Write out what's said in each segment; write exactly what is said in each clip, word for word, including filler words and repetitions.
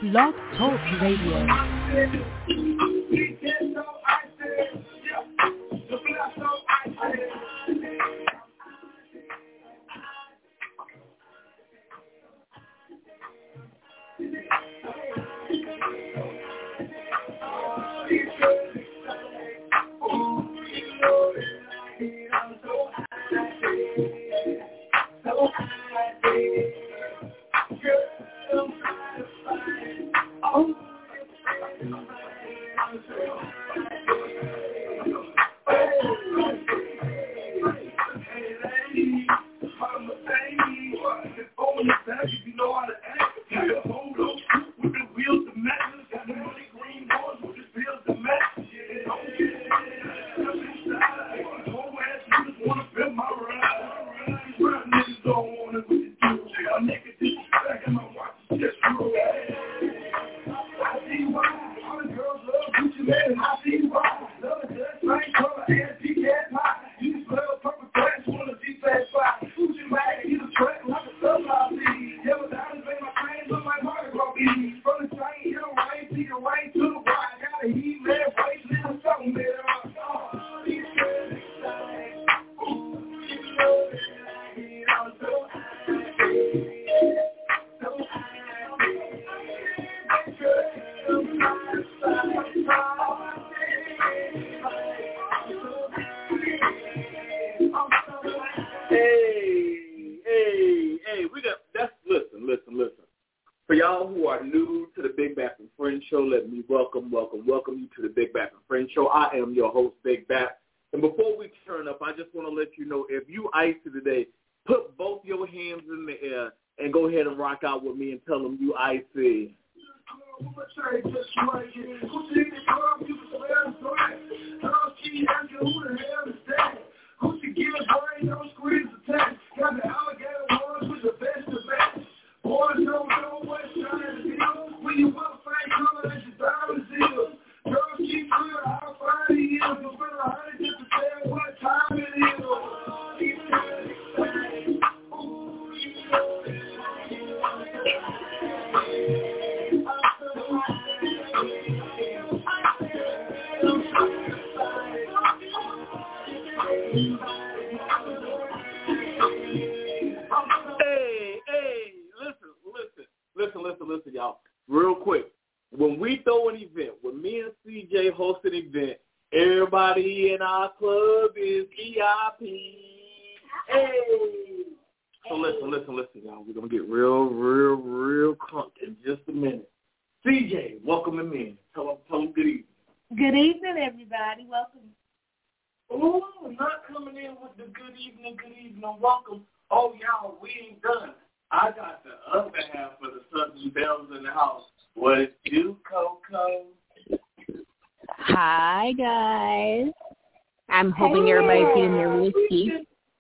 Blog Talk Radio. I am your host, Big Bap. And before we turn up, I just want to let you know, if you icy today, put both your hands in the air and go ahead and rock out with me and tell them you icy. Everybody in our club is V I P. Hey! So listen, listen, listen, y'all. We're going to get real, real, real crunk in just a minute. C J, welcome him in. Tell him, tell him good evening. Good evening, everybody. Welcome. Oh, not coming in with the good evening, good evening, welcome. Oh, y'all, we ain't done. I got the other half of the Southern Bells in the house. What you, Coco? Hi, guys. I'm hoping hey. everybody's getting their whiskey.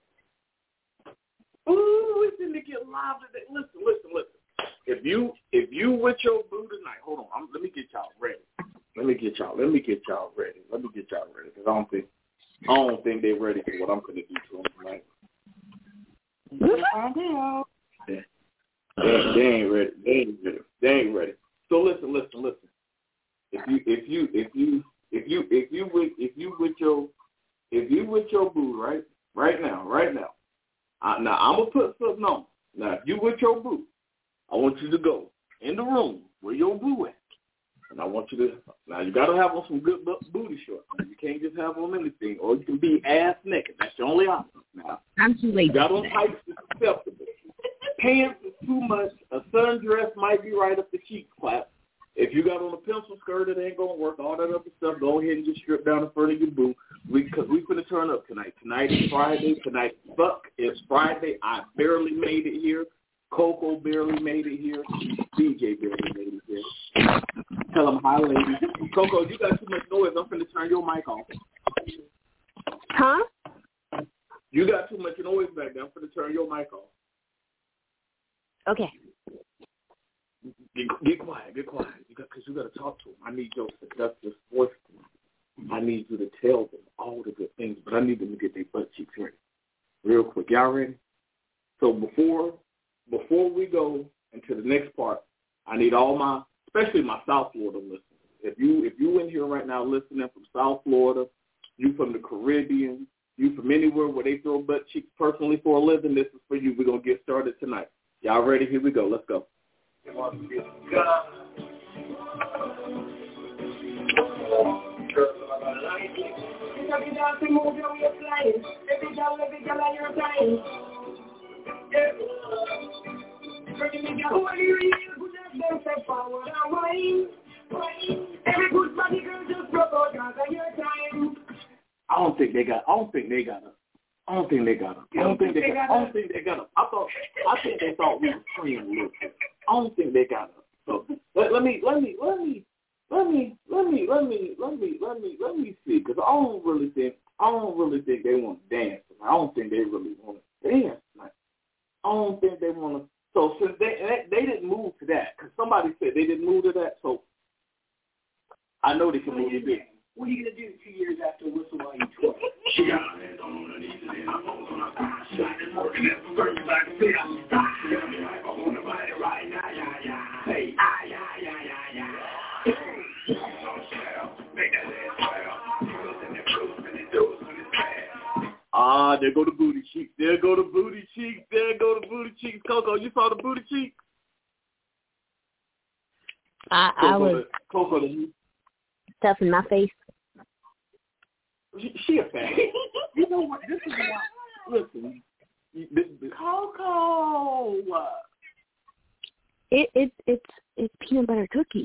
Ooh, we didn't get live today. Listen, listen, listen. If you if you with your boo tonight, hold on. I'm, let me get y'all ready. Let me get y'all. Let me get y'all ready. Let me get y'all ready because I don't think I don't think they're ready for what I'm gonna do to them tonight. Yeah. They, they ain't ready. They ain't ready. They ain't ready. So listen, listen, listen. If you if you if you if you if you with if you with your if you with your boo right right now right now I, now I'm gonna put something on. Now if you with your boo, I want you to go in the room where your boo at, and I want you to now you gotta have on some good booty shorts. Now, you can't just have on anything, or you can be ass naked. That's your only option. Now I'm too late. You got on tights is acceptable. Pants is too much. A sundress might be right up the cheek flap. If you got on a pencil skirt, it ain't going to work. All that other stuff, go ahead and just strip down in front of your boo. Because we, we finna turn up tonight. Tonight is Friday. Tonight, fuck, it's Friday. I barely made it here. Coco barely made it here. D J barely made it here. Tell them hi, ladies. Coco, you got too much noise. I'm finna turn your mic off. Huh? You got too much noise back there. I'm finna turn your mic off. Okay. Get, get quiet, get quiet, because you got to talk to them. I need your seductive voice. I need you to tell them all the good things, but I need them to get their butt cheeks ready. Real quick. Y'all ready? So before before we go into the next part, I need all my especially my South Florida listeners. If you if you in here right now listening from South Florida, you from the Caribbean, you from anywhere where they throw butt cheeks personally for a living, this is for you. We're going to get started tonight. Y'all ready? Here we go. Let's go. I don't think they got. I don't think they got a. I don't think they got a. I don't think they got. I don't think they got a. I thought. I think they thought we were playing a little bit. I don't think they got a. So let, let me. Let me. Let me. Let me. Let me. Let me. Let me. Let me. Let me see. Because I don't really think. I don't really think they want to dance. I don't think they really want to dance tonight. I don't think they want to. So since they they, they didn't move to that, because somebody said they didn't move to that, so I know they can move to this. What are you going to do two years after Whistle While You Tour? She got her hands on her knees and I'm on her thighs. Shining, working at the verse like a bit on the side. Tell me like I want to bite it right now, yeah, yeah. Hey, ah, yeah, yeah, yeah, yeah. Make that ass swell. Girls and their boots and their doors when it's bad. Ah, there go the booty cheeks. There go the booty cheeks. There go the booty cheeks. Coco, you saw the booty cheeks? I, I was Coco, the, stuffing my face. She, she a fan. You know what? This is why. Listen, this, this, Coco. It it it's it's peanut butter cookies.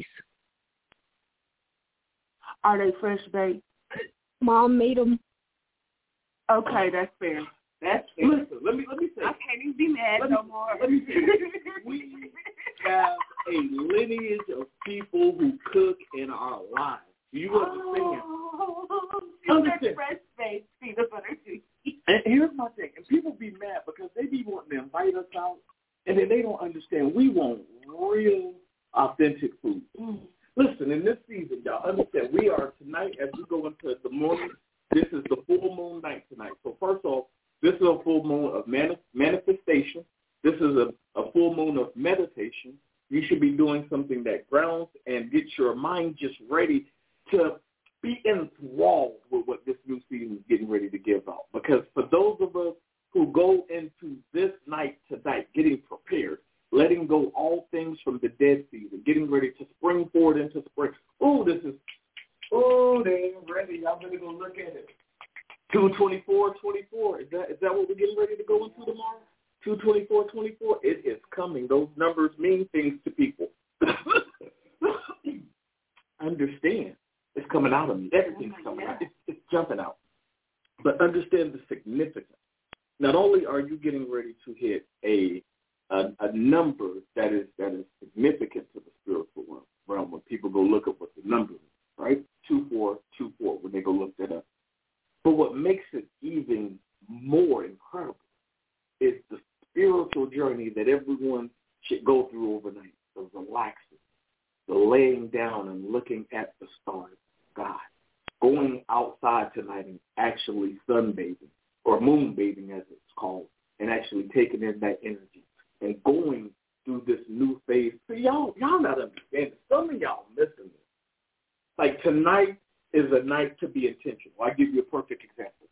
Are they fresh baked? Mom made them. Okay, that's fair. That's fair. Listen, let me let me say. I can't even be mad let no me, more. Let me say. We have a lineage of people who cook in our lives. Do you understand? Oh, Understand. fresh baked peanut butter cookies. And here's my thing. And people be mad because they be wanting to invite us out, and then they don't understand. We want real, authentic food. Mm. Listen, in this season, y'all understand, we are tonight, as we go into the morning, this is the full moon night tonight. So first off, this is a full moon of mani- manifestation. This is a, a full moon of meditation. You should be doing something that grounds and gets your mind just ready to be enthralled with what this new season is getting ready to give out. Because for those of us who go into this night tonight, getting prepared, letting go all things from the dead season, getting ready to spring forward into spring. Oh, this is, oh, they ain't ready. I'm going to go look at it. two twenty-four twenty-four. Is that is that what we're getting ready to go into tomorrow? two twenty-four twenty-four. It is coming. Those numbers mean things to people. Understand. It's coming out of me. Everything's coming out. It's, it's jumping out. But understand the significance. Not only are you getting ready to hit a a, a number that is that is significant to the spiritual realm when people go look at what the number is, right? two four two four when they go look that up. But what makes it even more incredible is the spiritual journey that everyone should go through overnight, the relaxing, the laying down and looking at the stars of God, going outside tonight and actually sunbathing or moonbathing as it's called, and actually taking in that energy and going through this new phase. So y'all, y'all not understanding. Some of y'all missing this. Like tonight is a night to be intentional. I'll give you a perfect example.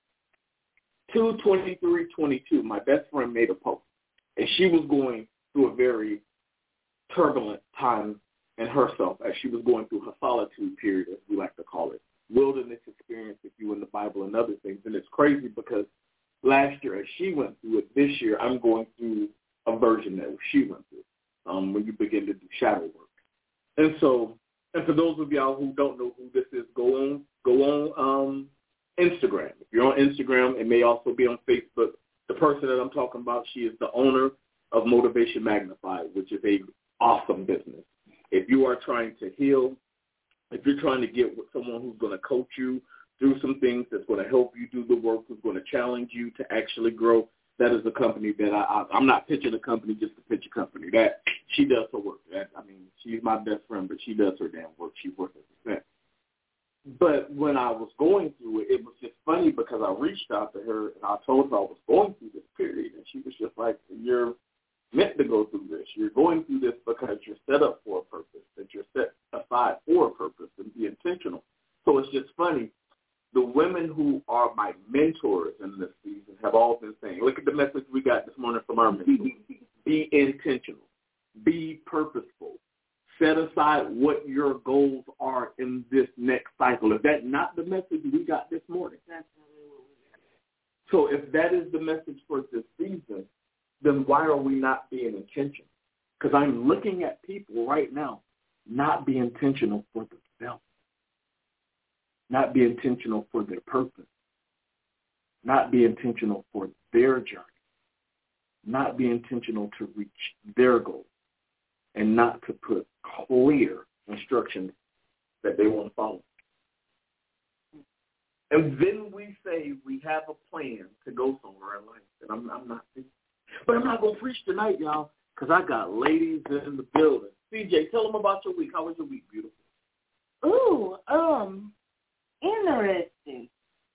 two twenty-three twenty-two, my best friend made a post, and she was going through a very turbulent time in herself as she was going through her solitude period, as we like to call it, wilderness experience, if you in the Bible and other things. And it's crazy because last year, as she went through it, this year I'm going through a version that she went through um, when you begin to do shadow work. And so, and for those of y'all who don't know who this is, go on, go on um, Instagram. If you're on Instagram, it may also be on Facebook. The person that I'm talking about, she is the owner of Motivation Magnified, which is a awesome business. If you are trying to heal, if you're trying to get with someone who's going to coach you through some things that's going to help you do the work, who's going to challenge you to actually grow, that is a company that I, I, I'm not pitching a company just to pitch a company. That she does her work. That, I mean, she's my best friend, but she does her damn work. She works at the But when I was going through it, it was just funny because I reached out to her and I told her I was going through this period, and she was just like, "You're meant to go through this. You're going through this because you're set up for a purpose. That you're set mentors in this season have all been saying. Look at the message we got this morning from our mentors. Be intentional. Be purposeful. Set aside what your goals are in this next cycle. If that's not the message we got this morning. So if that is the message for this season, then why are we not being intentional? Because I'm looking at people right now not be intentional for themselves, not be intentional for their purpose, not be intentional for their journey, not be intentional to reach their goal, and not to put clear instructions that they want to follow. And then we say we have a plan to go somewhere in life. And I'm, I'm not, but I'm not going to preach tonight, y'all, because I got ladies in the building. C J, tell them about your week. How was your week, beautiful? Ooh, um, interesting.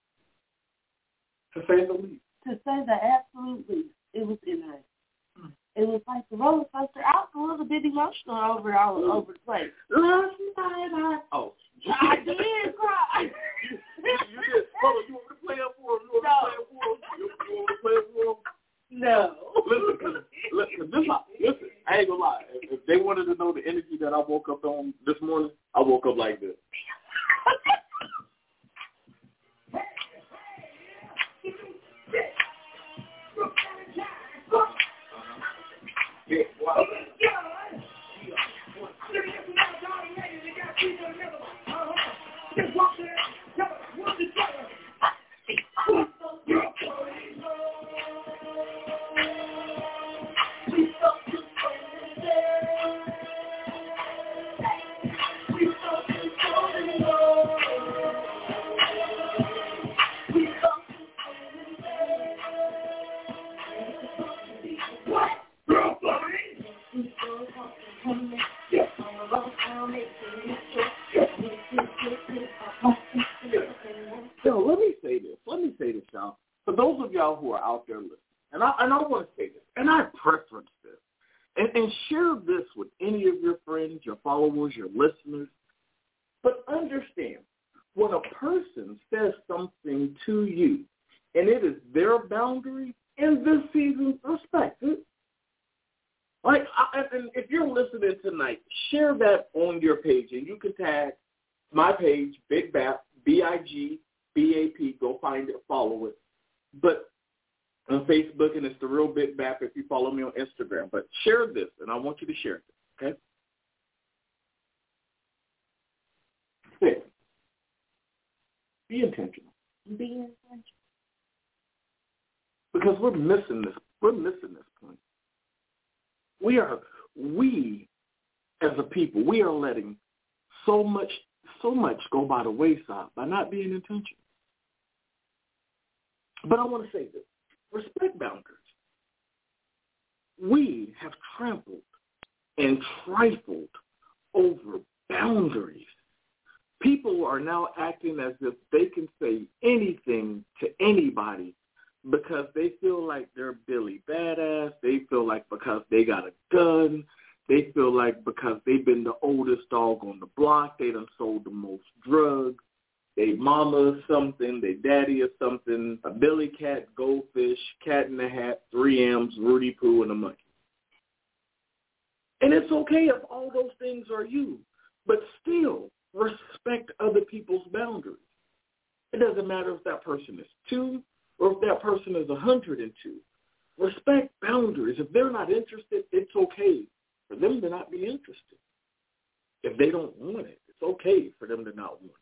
To say the least. To say the absolute least, it was interesting. Mm. It was like the roller coaster. I was a little bit emotional over all mm. over the place. Last night I oh I did cry. you, you did. Hold on, you want me to play up for him? You want me to play up for him? You, you want me to play up for him? No. Listen, listen, this, listen, I ain't gonna lie. If, if they wanted to know the energy that I woke up on this morning, I woke up like this. Yeah, wow. So let me say this. Let me say this, y'all. For those of y'all who are out there listening, and I and I want to say this, and I preference this, and, and share this with any of your friends, your followers, your listeners. But understand, when a person says something to you, and it is their boundary, in this season, respect it. Like, I, and if you're listening tonight, share that on your page, and you can tag my page, Big Bap, B I G B A P. Go find it, follow it. But on Facebook, and it's The Real Big Bap if you follow me on Instagram. But share this, and I want you to share it, okay? Six. Be intentional. Be intentional. Because we're missing this. We're missing this point. We are, we as a people, we are letting so much, so much go by the wayside by not being intentional. But I want to say this. Respect boundaries. We have trampled and trifled over boundaries. People are now acting as if they can say anything to anybody because they feel like they're Billy Badass. They feel like because they got a gun. They feel like because they've been the oldest dog on the block, they done sold the most drugs. They mama is something, they daddy is something, a Billy Cat, Goldfish, Cat in the Hat, three M's, Rudy Poo, and a monkey. And it's okay if all those things are you, but still respect other people's boundaries. It doesn't matter if that person is two or if that person is one hundred two. Respect boundaries. If they're not interested, it's okay for them to not be interested. If they don't want it, it's okay for them to not want it.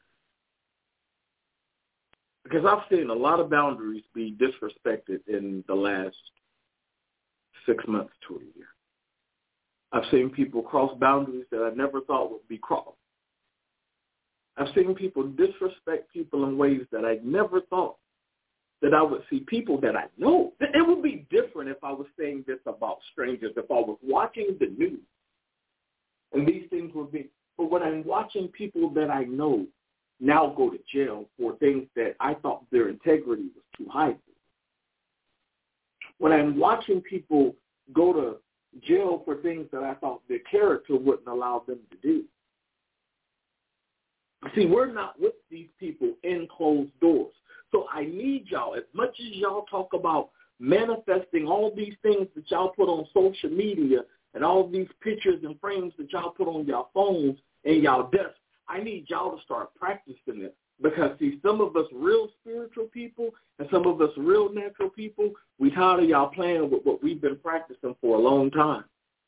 Because I've seen a lot of boundaries be disrespected in the last six months to a year. I've seen people cross boundaries that I never thought would be crossed. I've seen people disrespect people in ways that I never thought that I would see people that I know. It would be different if I was saying this about strangers, if I was watching the news and these things would be, but when I'm watching people that I know now go to jail for things that I thought their integrity was too high for. When I'm watching people go to jail for things that I thought their character wouldn't allow them to do. See, we're not with these people in closed doors. So I need y'all, as much as y'all talk about manifesting all these things that y'all put on social media and all these pictures and frames that y'all put on y'all phones and y'all desks, I need y'all to start practicing it. Because, see, some of us real spiritual people and some of us real natural people, we tired of y'all playing with what we've been practicing for a long time.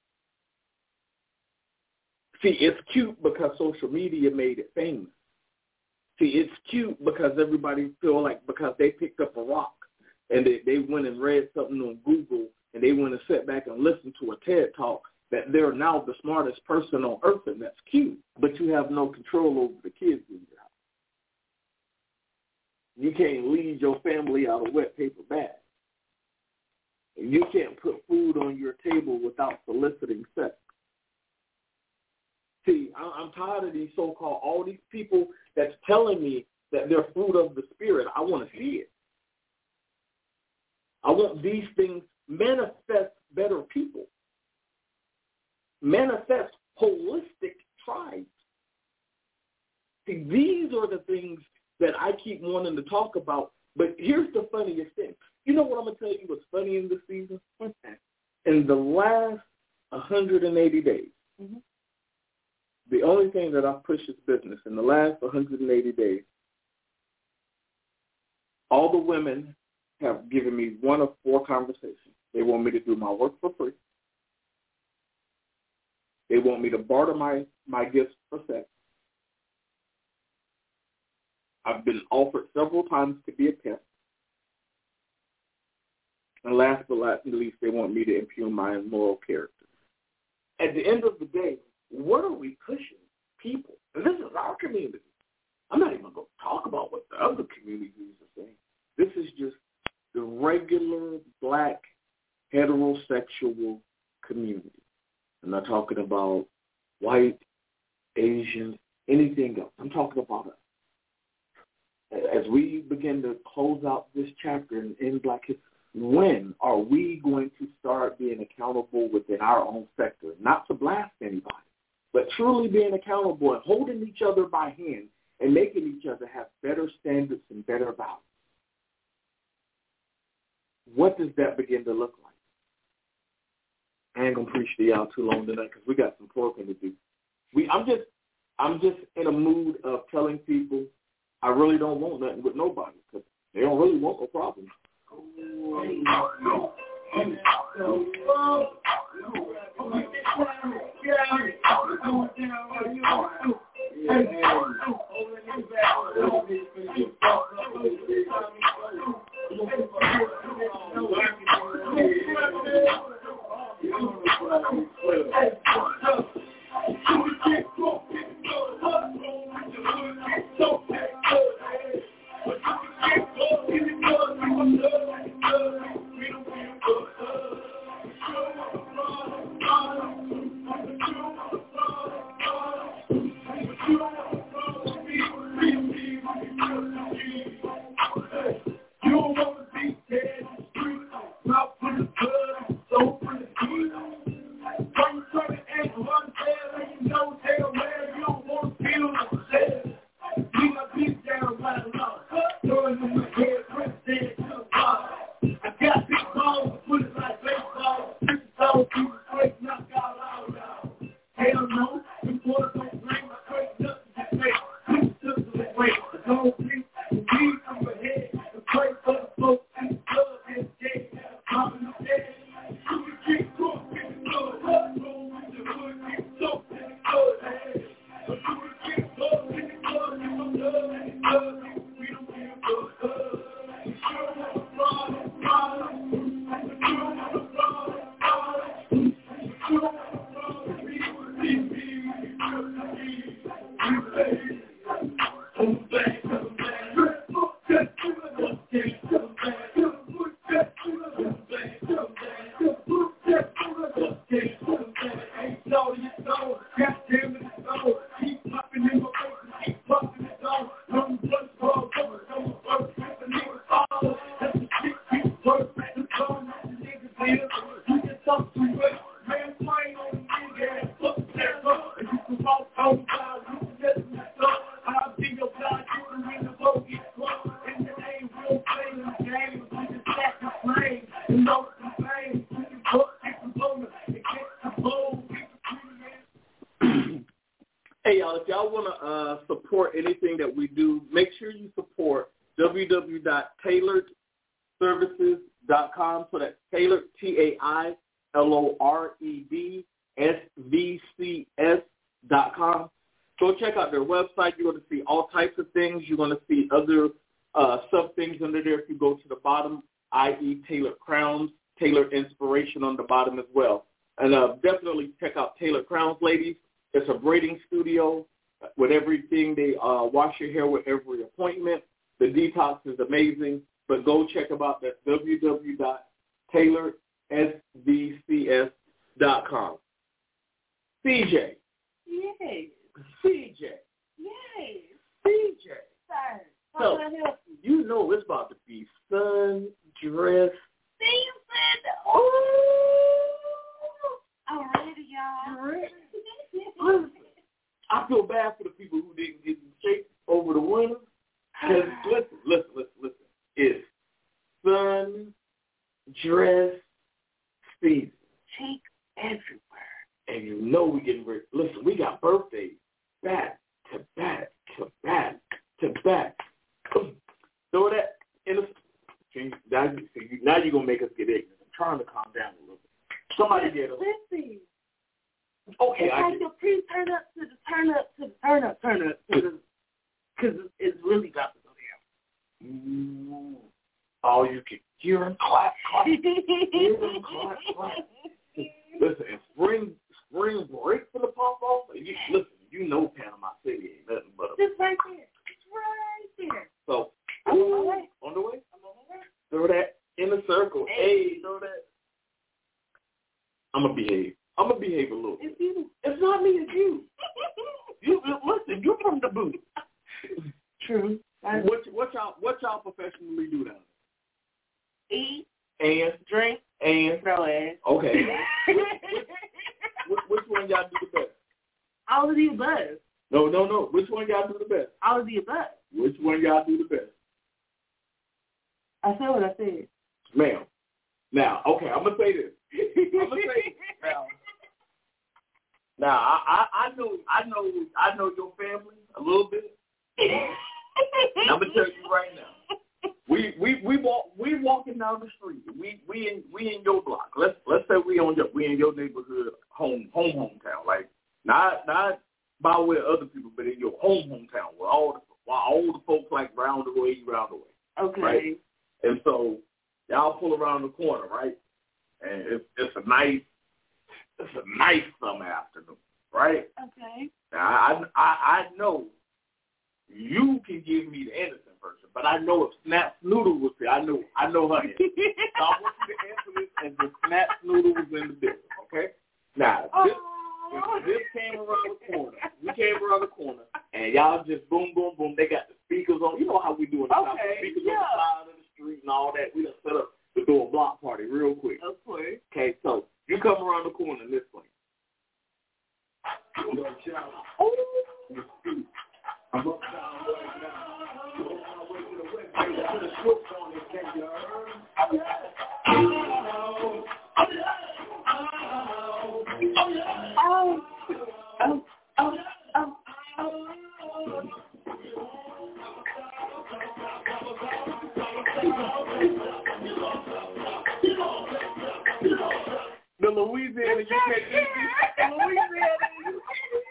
See, it's cute because social media made it famous. See, it's cute because everybody feel like because they picked up a rock and they, they went and read something on Google and they went and sat back and listened to a TED Talk that they're now the smartest person on earth, and that's cute. But you have no control over the kids in your house. You can't lead your family out of wet paper bags. And you can't put food on your table without soliciting sex. See, I'm tired of these so-called, all these people that's telling me that they're fruit of the Spirit. I want to see it. I want these things manifest better people. Manifest holistic tribes. See, these are the things that I keep wanting to talk about. But here's the funniest thing. You know what I'm going to tell you what's funny in this season? In the last one hundred eighty days, mm-hmm. the only thing that I've pushed is business. In the last one hundred eighty days, all the women have given me one of four conversations. They want me to do my work for free. They want me to barter my, my gifts for sex. I've been offered several times to be a pet. And last but not least, they want me to impugn my moral character. At the end of the day, what are we pushing people? And this is our community. I'm not even going to talk about what the other communities are saying. This is just the regular black heterosexual community. I'm not talking about white, Asians, anything else. I'm talking about us. As we begin to close out this chapter in, in Black History, when are we going to start being accountable within our own sector? Not to blast anybody, but truly being accountable and holding each other by hand and making each other have better standards and better values. What does that begin to look like? I ain't gonna preach to y'all too long tonight because we got some porking to do. We, I'm just, I'm just in a mood of telling people I really don't want nothing with nobody because they don't really want no problem. Hey, y'all, if y'all want to uh, support anything that we do, make sure you support w w w dot tailored services dot com. So that's Tailored, T A I L O R E D S V C S dot com. Go check out their website. You're going to see all types of things. You're going to see other uh, sub things under there. If you go to the bottom, that is. Tailored Crowns, Tailored Inspiration on the bottom as well. And uh, definitely check out Tailored Crowns, ladies. It's a braiding studio with everything. They uh, wash your hair with every appointment. The detox is amazing. But go check them out. That's w w w dot tailored s v c s dot com. C J. Yes. C J. Yes. C J. Sir, how So, can I help you? you know it's about to be sundress. Season. Ooh. I'm ready, y'all. You ready? Listen, I feel bad for the people who didn't get in shape over the winter. Because listen, listen, listen, listen. It's sundress season. Cheek everywhere. And you know we getting ready. Listen, we got birthdays back to back to back to back. Throw that in the. See, now, you, see, now you're going to make us get ignorant. I'm trying to calm down a little bit. Somebody get us. Listen. Okay, it's I like get the pre-turn up to the turn up to the turn up, turn up to the. Because it's really about to go down. Mm. Oh, you can hear him clap, clap. Hear him clap, clap. Listen, and spring, spring break for the pop-off, you, listen, you know Panama City ain't nothing but a... Just right there. It's right there. So, I'm on my way. On the way? I'm on my way. Throw that in the circle. Hey. Hey, throw that. I'm going to behave. I'm going to behave a little bit. It's you. It's not me, it's you. You listen, you from the booth. True. What, what, y'all, what y'all professionally do now? Eat, And? drink, And? throw ass. Okay. which, which one y'all do the best? All of the above. No, no, no. Which one y'all do the best? All of the above. Which one y'all do the best? I said what I said. Ma'am. Now, okay, I'm going to say this. I'm going to say this. Now, now I, I, I know I know I know your family a little bit. And I'm gonna tell you right now. We we we walk we walking down the street. We we in we in your block. Let's let's say we on your we in your neighborhood home home hometown. Like not not by way of other people, but in your home hometown where all the while all the folks like round the way, round the way. Okay. Right? And so y'all pull around the corner, right? And it's it's a nice it's a nice summer afternoon, right? Okay. Now I I I know you can give me the innocent version, but I know if Snap Noodle was here, I know I know her. So I want you to answer this as if Snap Noodle was in the building, okay? Now this, if this came around the corner, we came around the corner, and y'all just boom, boom, boom. They got the speakers on. You know how we do in the South, Okay, speakers yeah. on the side of the street and all that. We done set up to do a block party real quick. Of course. Okay, so you come around the corner this way. I'm up down right now. On my way to the west, I got the switch on this thing, you heard? Oh, oh, oh, oh, oh. The Louisiana, you can't do the Louisiana, you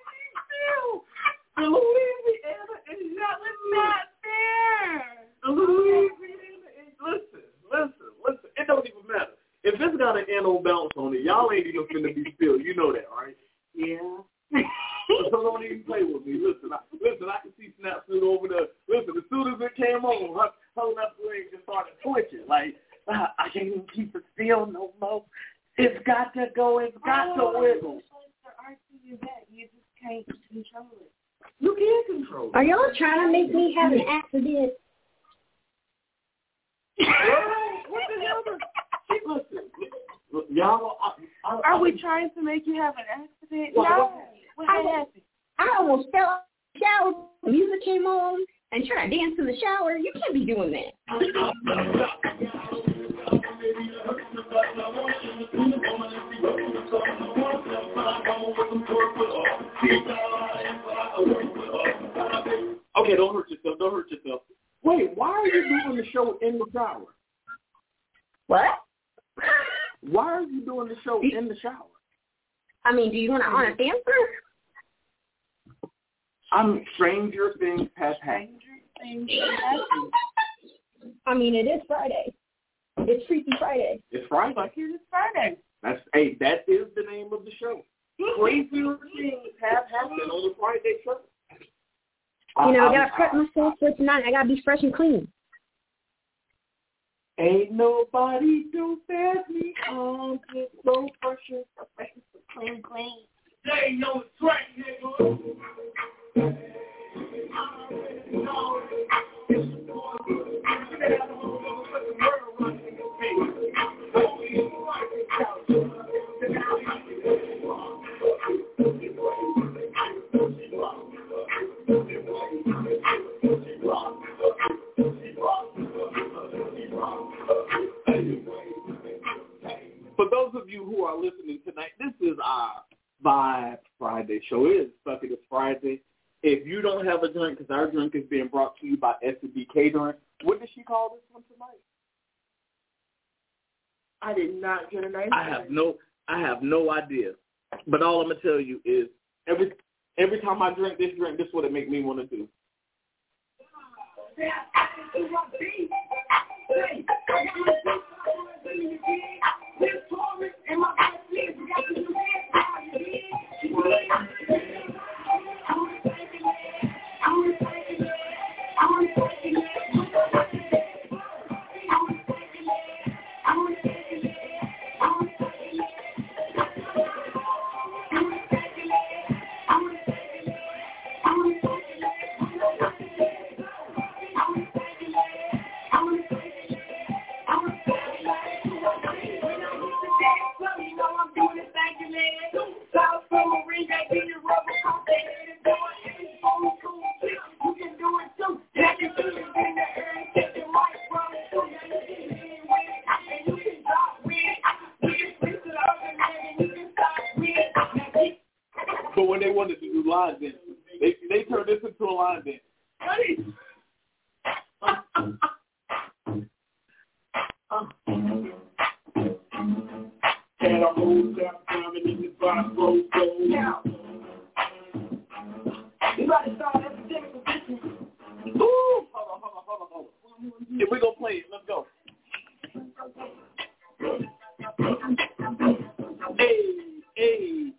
the Louisiana is not, Not fair. the Louisiana is, listen, listen, listen, it don't even matter. If it's got an N O bounce on it, y'all ain't even finna be still. You know that, right? Yeah. So don't even play with me. Listen, I, listen, I can see Snap Noodle over there. Listen, as soon as it came on, her, her left leg just started twitching. Like, ah, I can't even keep it still no more. It's got to go. It's got oh, to wiggle. You just can't control it. You can control it. Are y'all trying to make me have an accident? What the hell? Listen, listen, y'all. I, I, Are I, we trying to make you have an accident? What- No. what- What I- happened? I almost fell out of the shower. The music came on and tried to dance in the shower. You can't be doing that. Okay, don't hurt yourself. Don't hurt yourself. Wait, why are you doing the show in the shower? What? Why are you doing the show in the shower? I mean, do you want an honest answer? I'm stranger things have happened. Things have happened. I mean, it is Friday. It's Freaky Friday. It's Friday. Like it is Friday. That's hey, that is the name of the show. Crazier things have happened on the Friday show. You know, I, I gotta prep myself for tonight. I gotta be fresh and clean. Ain't nobody do fast me on this low pressure, Clean, clean. They know it's right, nigga. For those of you who are listening tonight, this is our Vibe Friday show. It is Fuck It, it's Friday. If you don't have a drink, because our drink is being brought to you by S and B Catering, what did she call this one tonight? I did not get a name. I have no, I have no idea. But all I'm gonna tell you is every every time I drink this drink, this is what it make me want to do. But when they wanted to do line dance, they they turned this into a line dance. And a whole step climbing in the box, roll, roll. Now, you gotta start everything with this one. Ooh, hold on, hold on, hold on, hold on. If we gonna play it, let's go. Hey, hey.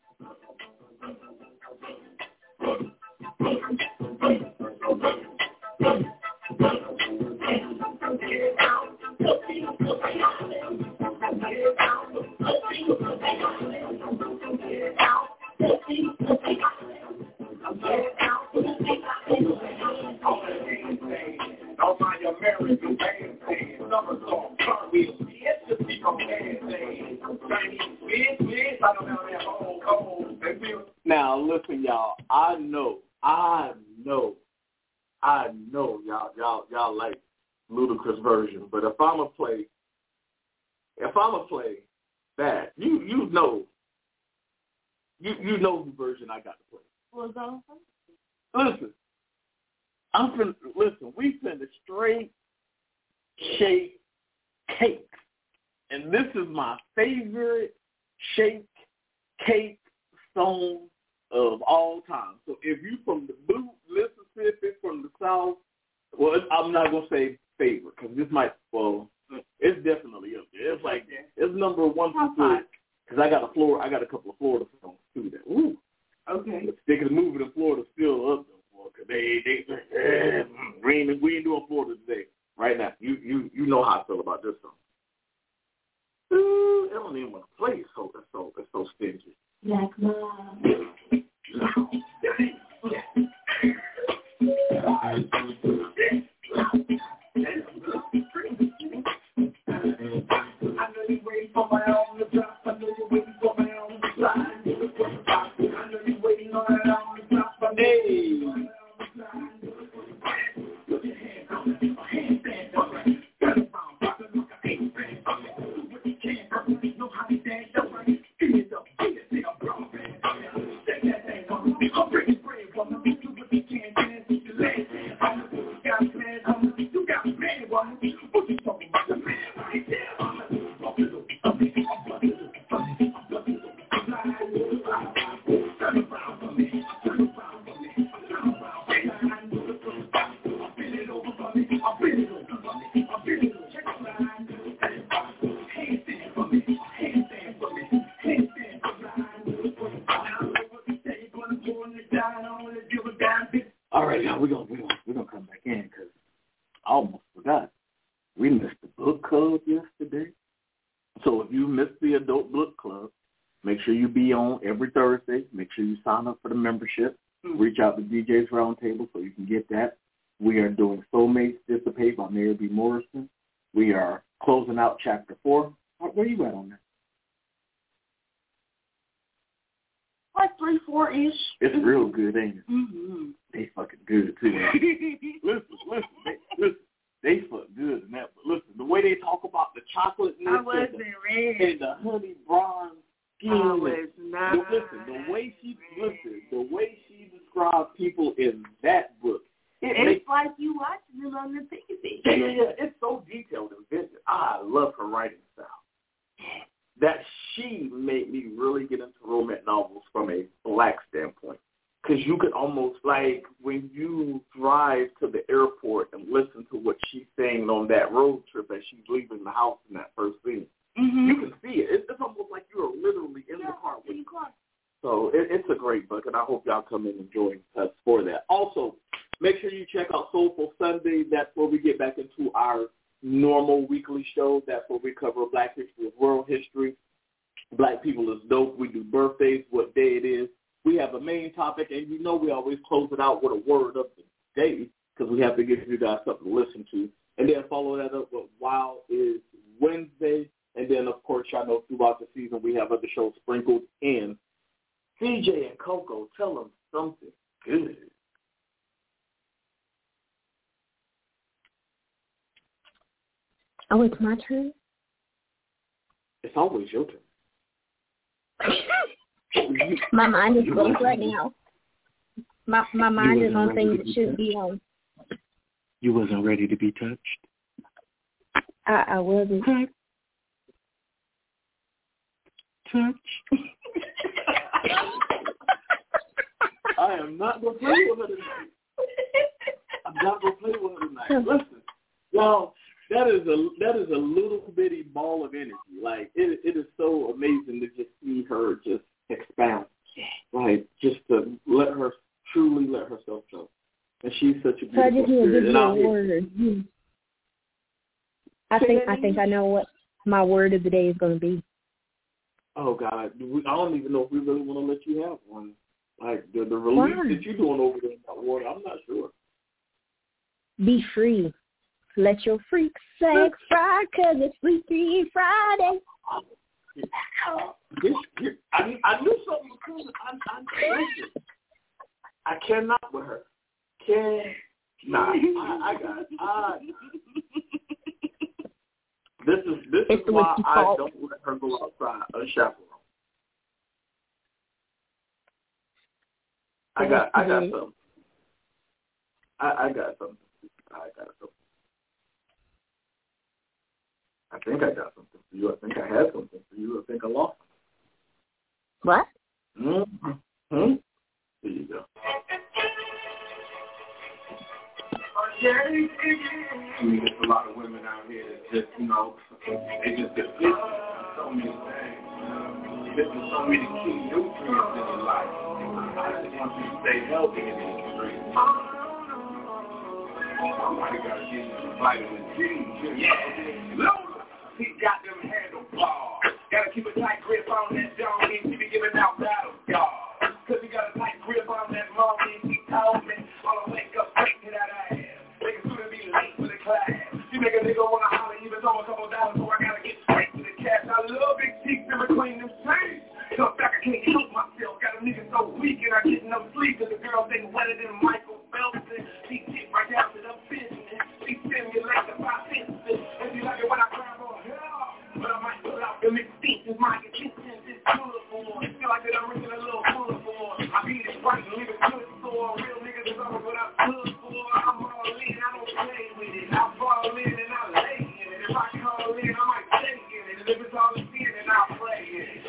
All my American band playing summer song, cartwheels, it's just become band playing. Chinese bitch, bitch, I don't know that whole cold. Now listen, y'all. I know, I know, I know, y'all, y'all, y'all like Ludacris version. But if I'ma play, if I'ma play that, you you know, you you know who version I got to play. Was on. Listen, I'm finna, listen. We finna straight shake cake, and this is my favorite shake cake song of all time. So if you from the blue Mississippi, from the South, well, I'm not gonna say favorite because this might, well, it's definitely up there. It's like it's number one through three. Because I got a Florida, I got a couple of Florida songs too. That ooh, Okay. sticking the movie to Florida still up though, because they they eh, we ain't we ain't doing Florida today. Right now, you you you know how I feel about this song. Ooh, I don't even want to play it, so it's so it's so stingy. Black Mom. I know you waiting for my album to drop. I know you waiting for my album to slide. I know you waiting on that album to drop. I know you waiting on my album to slide. Put your hands on it, my hands stand on it. Turn around, Hey, y'all, we're going we gonna, we gonna come back in because I almost forgot. We missed the book club yesterday. So if you missed the adult book club, make sure you be on every Thursday. Make sure you sign up for the membership. Reach out to D J's Roundtable so you can get that. We are doing Soulmates Dissipate by Mary B. Morrison. We are closing out chapter four. Where are you at on that? Like three, four-ish. It's real good, ain't it? Mm-hmm. They fucking good, too. listen, listen, they, listen. They fuck good in that. But listen, the way they talk about the chocolate I wasn't and, ready. and the honey bronze skin. I was not. The, listen, the way she listen, the way she describes people in that book. It it's makes, like you watching it on the T V. Yeah, yeah, yeah. It's so detailed and vivid. I love her writing style. That she made me really get into romance novels from a black standpoint. Because you could almost, like, when you drive to the airport and listen to what she's saying on that road trip as she's leaving the house in that first scene, mm-hmm. you can see it. It's, it's almost like you are literally in yeah, the car with you. So it, it's a great book, and I hope y'all come in and join us for that. Also, make sure you check out Soulful Sunday. That's where we get back into our normal weekly show. That's where we cover Black history, world history. Black people is dope. We do birthdays, what day it is. We have a main topic, and you know we always close it out with a word of the day because we have to give you guys something to listen to. And then follow that up with Wow is Wednesday. And then, of course, y'all know throughout the season we have other shows sprinkled in. C J and Coco, tell them something good. Oh, it's my turn? It's always your turn. My mind is blank right now. My my mind is on things that shouldn't be on. You wasn't ready to be touched? I, I wasn't. Touch. Touch. I am not going to play with her tonight. I'm not going to play with her tonight. Listen, y'all, that is a that is a little bitty ball of energy. Like, it it is so amazing to just see her just expound. Like, just to let her, truly let herself go. And she's such a beautiful so I just need to give you a word. Hmm. I think I think I know what my word of the day is going to be. Oh, God. I don't even know if we really want to let you have one. Like, the, the release Why? that you're doing over there in that water, I'm not sure. Be free. Let your freak sex fry, because it's Freaky Friday. This, this, I, I knew something was coming. I, I, listen, I cannot with her. Can not. I, I got it. I, this is this It's is why I fault. don't let her go outside unchaperoned. I got I got something. I, I got something. I got something. I think I got something for you. I think I had something for you. I think I lost something. What? Mm-hmm. Hmm? There you go. I mean, there's a lot of women out here that just, you know, they just get fit so many things. Missing so many key nutrients in your life. I just want you to stay healthy in these streets. Somebody got to get you some vitamin D. Yeah. Lola, he got them handlebars. Got to keep a tight grip on that dome. He be giving out battle scars. Because he got a tight grip on that mommy. He told me, all I wake up straight to that ass. Niggas soon to be late for the class. You make a nigga want to holler even though a couple dollars, so I got to get straight to the cash. I love big cheeks in between them chains. Come back, I can't help myself. Got a nigga so weak and I get no sleep. Cause the girl think wetter than Michael Phelps. And she get right down to the business. She simulate the five senses. And she like it when I grab her hair. But I might pull out the extensions. My intentions is good for her. Feel like that I'm reaching a little good for her. I beat it right and leave it good for her. Real niggas is always what I'm good for. I'm all in, I don't play with it. I fall in and I lay in it. If I call in, I might stay in it. And if it's all in sin, then I'll play in it.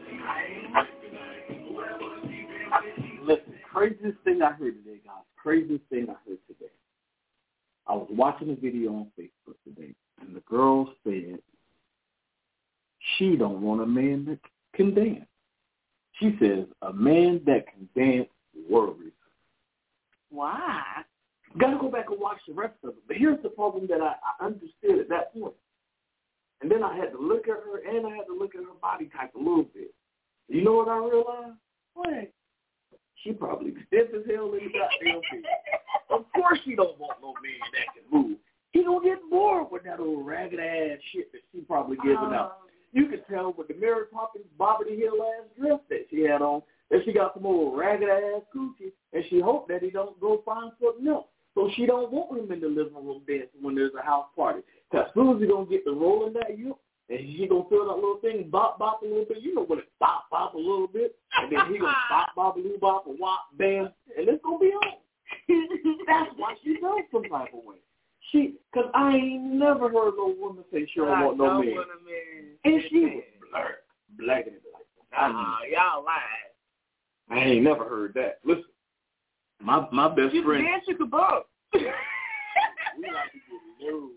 Listen, craziest thing I heard today, guys. Craziest thing I heard today. I was watching a video on Facebook today, and the girl said she don't want a man that can dance. She says a man that can dance worries. Why? Got to go back and watch the rest of it. But here's the problem that I, I understood at that point. And then I had to look at her, and I had to look at her body type a little bit. You know what I realized? What? She probably stiff as hell in the goddamn field. Of course she don't want no man that can move. He gonna get bored with that old ragged ass shit that she probably giving um, out. You can tell with the Mary Poppins Bobbity Hill ass dress that she had on that she got some old ragged ass coochie, and she hoped that he don't go find something else. So she don't want him in the living room dancing when there's a house party. Cause Susie gonna get the rolling that you, and he gonna feel that little thing bop bop a little bit. You know when it bop bop a little bit, and then he gonna bop bop a little bop a wop bam, and it's gonna be on. That's why she does some type of way. She, cause I ain't never heard no woman say she don't I want no man. Want a man. And she was blurred, black and black. Ah, y'all lied. I ain't never heard that. Listen, my my best you friend. You dance you could bump. We like to get low, low.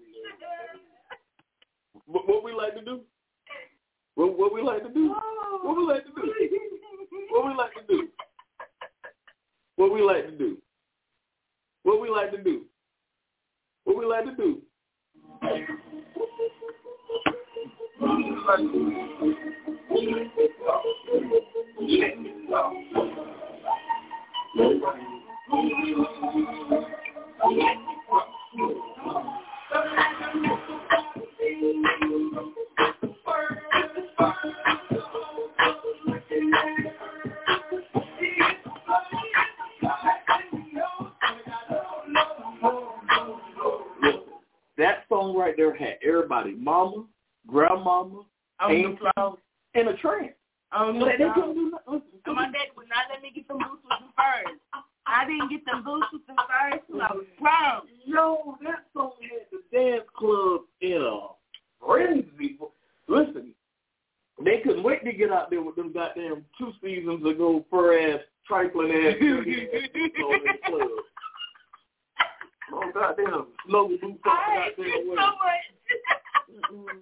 What, what we like to do? What, what we like to do? Oh. What we like to do? What we like to do? What we like to do? What we like to do? What we like to do? That song right there had everybody, mama, grandmama, auntie, and a trance. Um, so they couldn't do nothing. My daddy would not let me get them boots with them furs. I didn't get them boots with them furs until I was grown. Yo, that song had the dance club in a frenzy. Listen, they couldn't wait to get out there with them goddamn two seasons ago fur-ass, trifling ass in the club. Oh, goddamn. Slow boots. I hate you so much.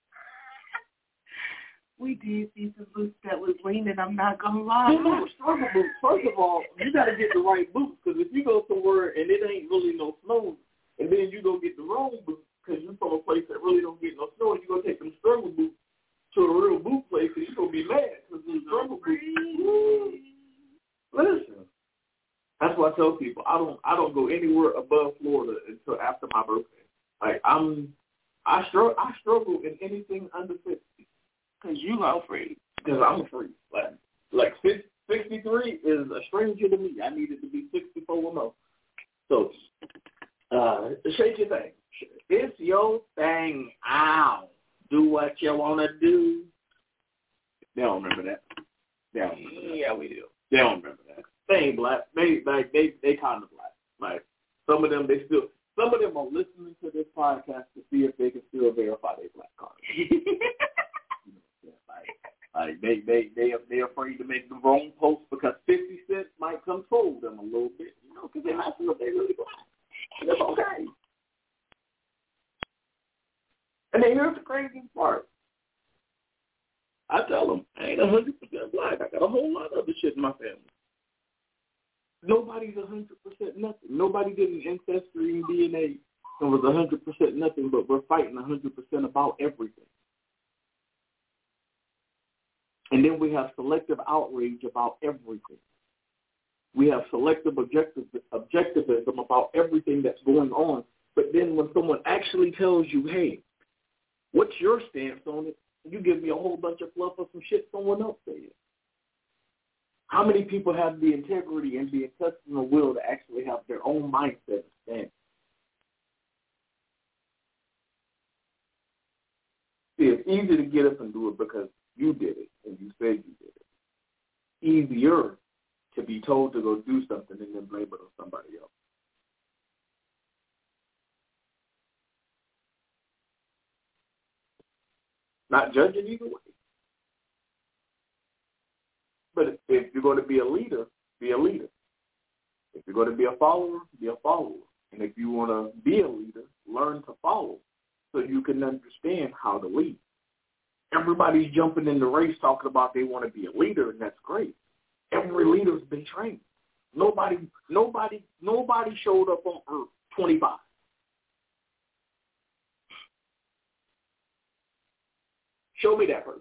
We did see some boots that was leaning, I'm not going to lie. You know, struggle boots. First of all, you got to get the right boots, because if you go somewhere and it ain't really no snow, and then you go get the wrong boots because you're from a place that really don't get no snow, and you go take them struggle boots to a real boot place, and you're going to be mad because these struggle boots. Listen. That's why I tell people I don't I don't go anywhere above Florida until after my birthday. Like I'm I struggle I struggle in anything under fifty. Cause you are free. Because I'm a freak. Like like sixty-three is a stranger to me. I needed to be sixty-four and oh. So uh, shake your thing. It's your thing. Ow. Do what you wanna do. They don't remember that. They don't remember that. Yeah, we do. They don't remember that. They ain't black. They like they they kind of black. Like some of them, they still some of them are listening to this podcast to see if they can still verify their black card. You know, like like they they they are they afraid to make the wrong post because fifty cent might come troll them a little bit. You know, because they're not sure if they really black. And it's okay. And then here's the crazy part. I tell them I ain't a hundred percent black. I got a whole lot of other shit in my family. Nobody's a hundred percent nothing. Nobody did an ancestry and D N A and was a hundred percent nothing, but we're fighting a hundred percent about everything. And then we have selective outrage about everything. We have selective objective, objectivism about everything that's going on. But then when someone actually tells you, hey, what's your stance on it? You give me a whole bunch of fluff of some shit someone else said. How many people have the integrity and the intestinal will to actually have their own mindset and stance? See, it's easy to get up and do it because you did it and you said you did it. Easier to be told to go do something and then blame it on somebody else. Not judging either way. But if you're going to be a leader, be a leader. If you're going to be a follower, be a follower. And if you want to be a leader, learn to follow so you can understand how to lead. Everybody's jumping in the race talking about they want to be a leader, and that's great. Every leader's been trained. Nobody, nobody, nobody showed up on Earth twenty-five. Show me that person.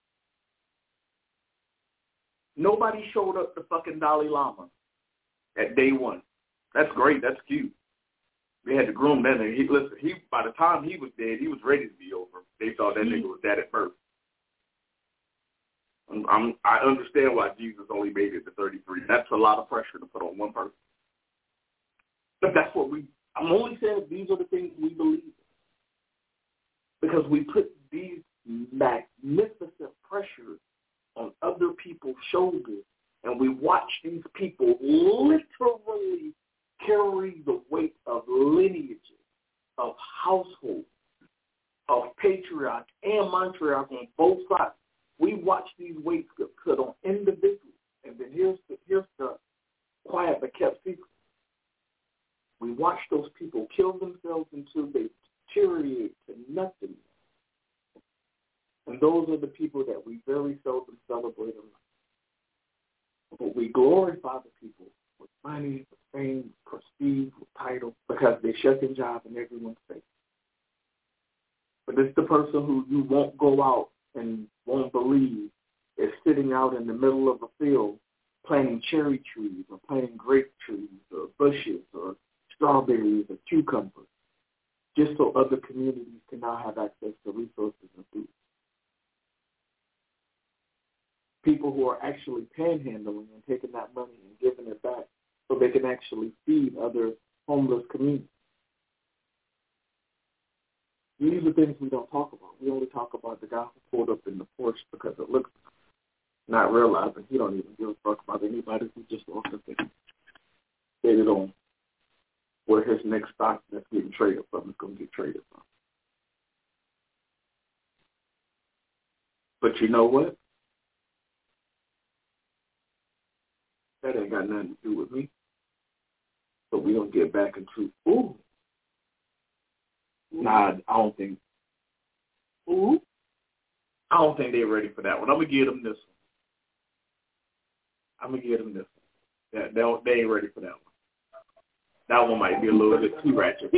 Nobody showed up to fucking Dalai Lama at day one. That's great. That's cute. They had to groom that nigga. He, listen, he, by the time he was dead, he was ready to be over. They thought that nigga was dead at birth. I'm, I'm, I understand why Jesus only made it to thirty-three. That's a lot of pressure to put on one person. But that's what we, I'm only saying these are the things we believe in. Because we put these magnificent pressures on other people's shoulders, and we watch these people literally carry the weight of lineages, of households, of patriarch and matriarch on both sides. We watch these weights get put on individuals, and then here's the, here's the quiet but kept secret. We watch those people kill themselves until they deteriorate to nothing. And those are the people that we very seldom celebrate in life. But we glorify the people with money, with fame, with prestige, with title, because they shut their job in everyone's face. But it's the person who you won't go out and won't believe is sitting out in the middle of a field planting cherry trees or planting grape trees or bushes or strawberries or cucumbers, just so other communities can now have access to resources and food. People who are actually panhandling and taking that money and giving it back so they can actually feed other homeless communities. These are things we don't talk about. We only talk about the guy who pulled up in the Porsche because it looks good, not realizing he don't even give a fuck about anybody who just lost a thing. Get it on where his next stock that's getting traded from is going to get traded from. But you know what? That ain't got nothing to do with me. But we don't get back into, ooh. Nah, I don't think, ooh. I don't think they're ready for that one. I'm going to give them this one. I'm going to give them this one. Yeah, they, don't, they ain't ready for that one. That one might be a little bit too ratchet.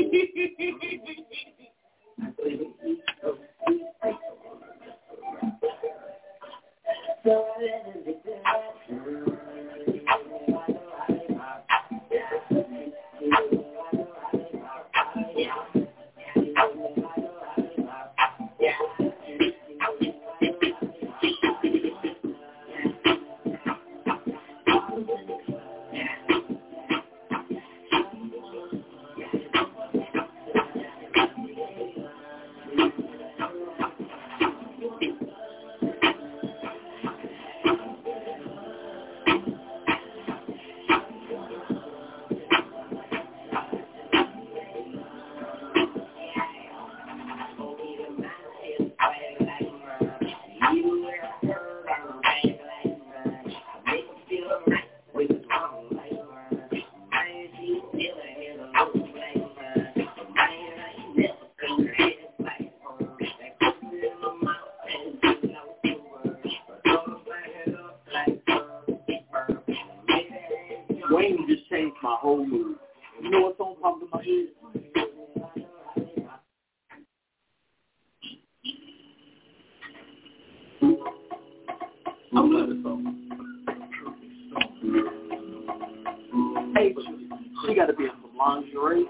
Wayne just changed my whole mood. You know what song popped in my head? I love this song. Hey, but she got to be in some lingerie.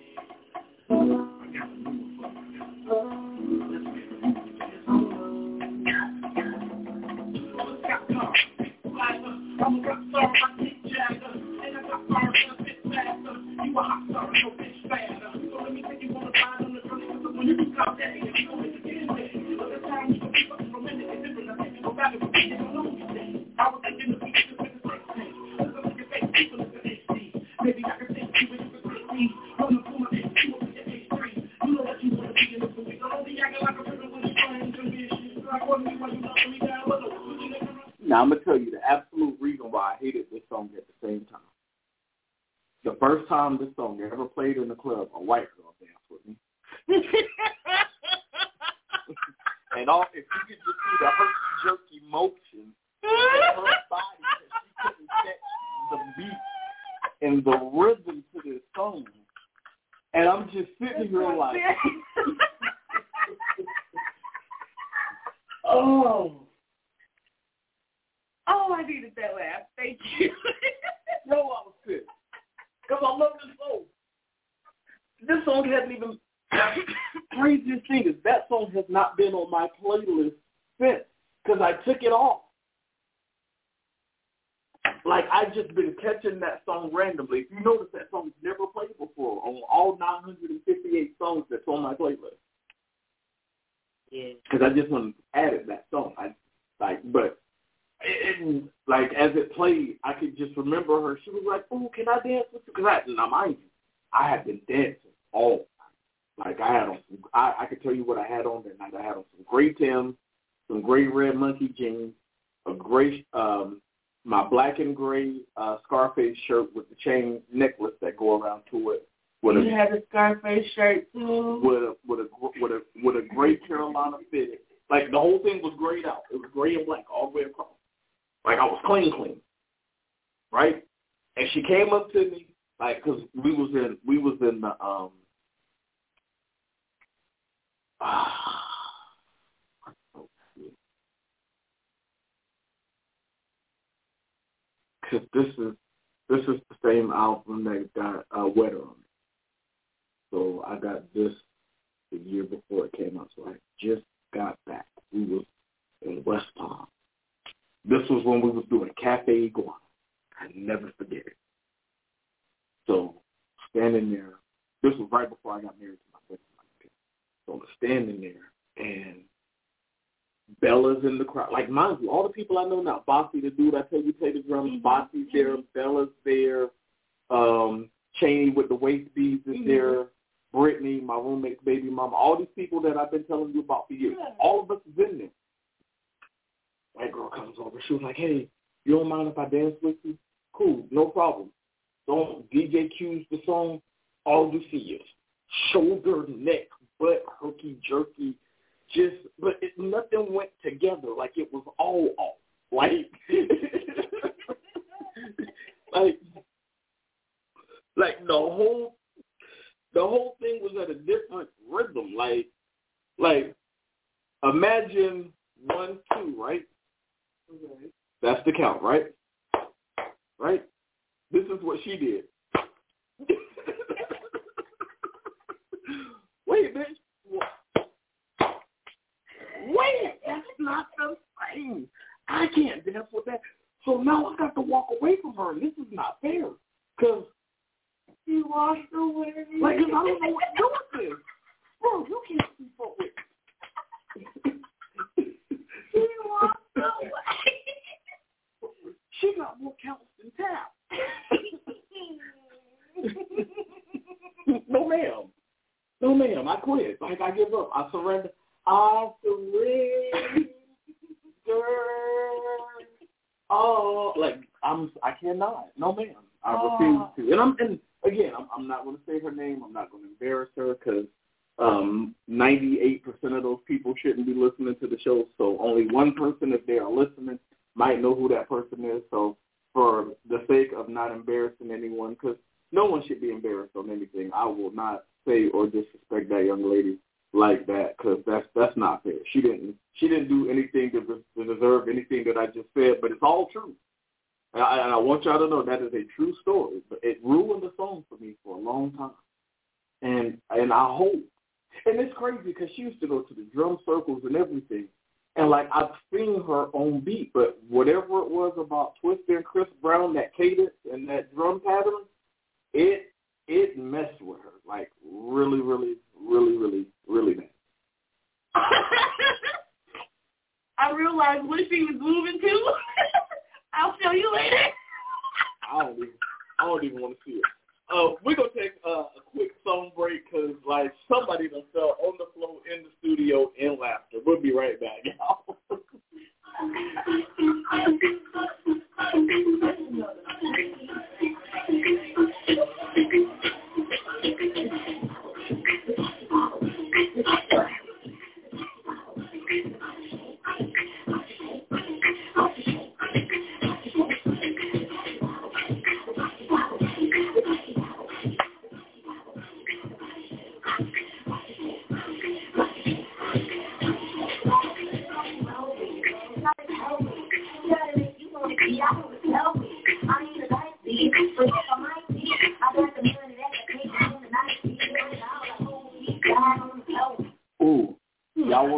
Now, I'm going to tell you the absolute reason why I hated this song at the same time. The first time this song ever played in the club, a white girl danced with me. And all, if you could just see the herky-jerky motion in her body, because she couldn't catch the beat and the rhythm to this song. And I'm just sitting here like, oh. Oh, I needed that laugh. Thank you. No, I was pissed. Because I love this song. This song hasn't even, craziest thing is that song has not been on my playlist since. Because I took it off. Like, I've just been catching that song randomly. If you notice, that song's never played before on all nine hundred fifty-eight songs that's on my playlist. Yeah. Because I just want to add that song. I like, but it, it, like as it played, I could just remember her. She was like, "Oh, can I dance with you?" Because I, now mind you, I had been dancing all the time. Like I had on, some, I, I could tell you what I had on that night. I had on some gray Timbs, some gray red monkey jeans, a gray, um, my black and gray uh, Scarface shirt with the chain necklace that go around to it. With you a, had a Scarface shirt too. With a with a with a with a gray Carolina fitted. Like the whole thing was grayed out. It was gray and black all the way across. Like I was clean, clean, right? And she came up to me, like, cause we was in we was in the um. Cause this is this is the same album that got uh, Wetter on it. So I got this the year before it came out. So I just got back. We was in West Palm. This was when we was doing Cafe Iguana. I never forget it. So standing there, this was right before I got married to my husband. So I'm standing there, and Bella's in the crowd. Like, mind you, all the people I know now, Bossy, the dude I tell you play the drums, mm-hmm. Bossy's there, Bella's there, um, Cheney with the waist beads is mm-hmm. there, Brittany, my roommate's baby mama, all these people that I've been telling you about for years. Yeah. All of us is in there. White girl comes over. She was like, "Hey, you don't mind if I dance with you?" Cool, no problem. So D J cues the song. All you see is shoulder, neck, butt, herky, jerky. Just, but it, nothing went together. Like it was all off. Like, like, like the whole, the whole thing was at a different rhythm. Like, like, imagine one, two, right? Okay. That's the count, right? Right? This is what she did. Wait, bitch. Wait, that's not the same. I can't dance with that. So now I got to walk away from her. This is not fair. Because you walked away. Like, cause I don't know what to do with this. Bro, you can't keep up with it. She walked away. She got more counts than tap. No, ma'am. No, ma'am. I quit. Like, I give up. I surrender. I surrender. Oh, like, I'm, I cannot. No, ma'am. I oh. refuse to. And I'm, and again, I'm, I'm not going to say her name. I'm not going to embarrass her because um, ninety-eight percent of those people shouldn't be listening to the show. So only one person, if they are listening, might know who that person is. So for the sake of not embarrassing anyone, because no one should be embarrassed on anything, I will not say or disrespect that young lady like that, because that's that's not fair. She didn't she didn't do anything to, to deserve anything that I just said, but it's all true. And I, and I want y'all to know that is a true story. But it ruined the song for me for a long time, and and I hope. And it's crazy because she used to go to the drum circles and everything, and like I've seen her on beat, but whatever it was about Twista and Chris Brown, that cadence and that drum pattern, it it messed with her like really, really, really, really, really bad. I realized what she was moving to. I'll show you later. I don't even, I don't even want to see it. Uh, we're going to take uh, a quick song break because, like, somebody done fell on the floor in the studio in laughter. We'll be right back, y'all.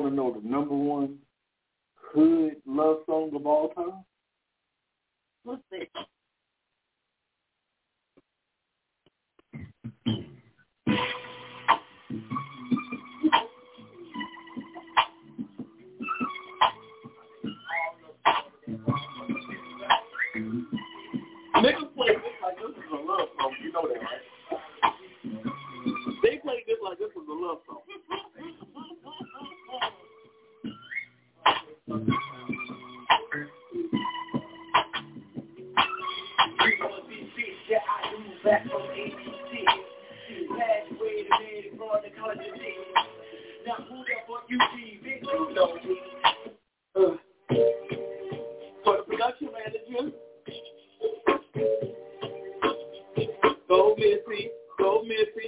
want to know the number one hood love song of all time? What's that? Niggas play this like this is a love song. You know that, right? They play this like this is a love song. Back from A B C, graduated, made it from the college of D. Now who the fuck you see, big you know me. Uh, for the production manager, go Missy, go Missy.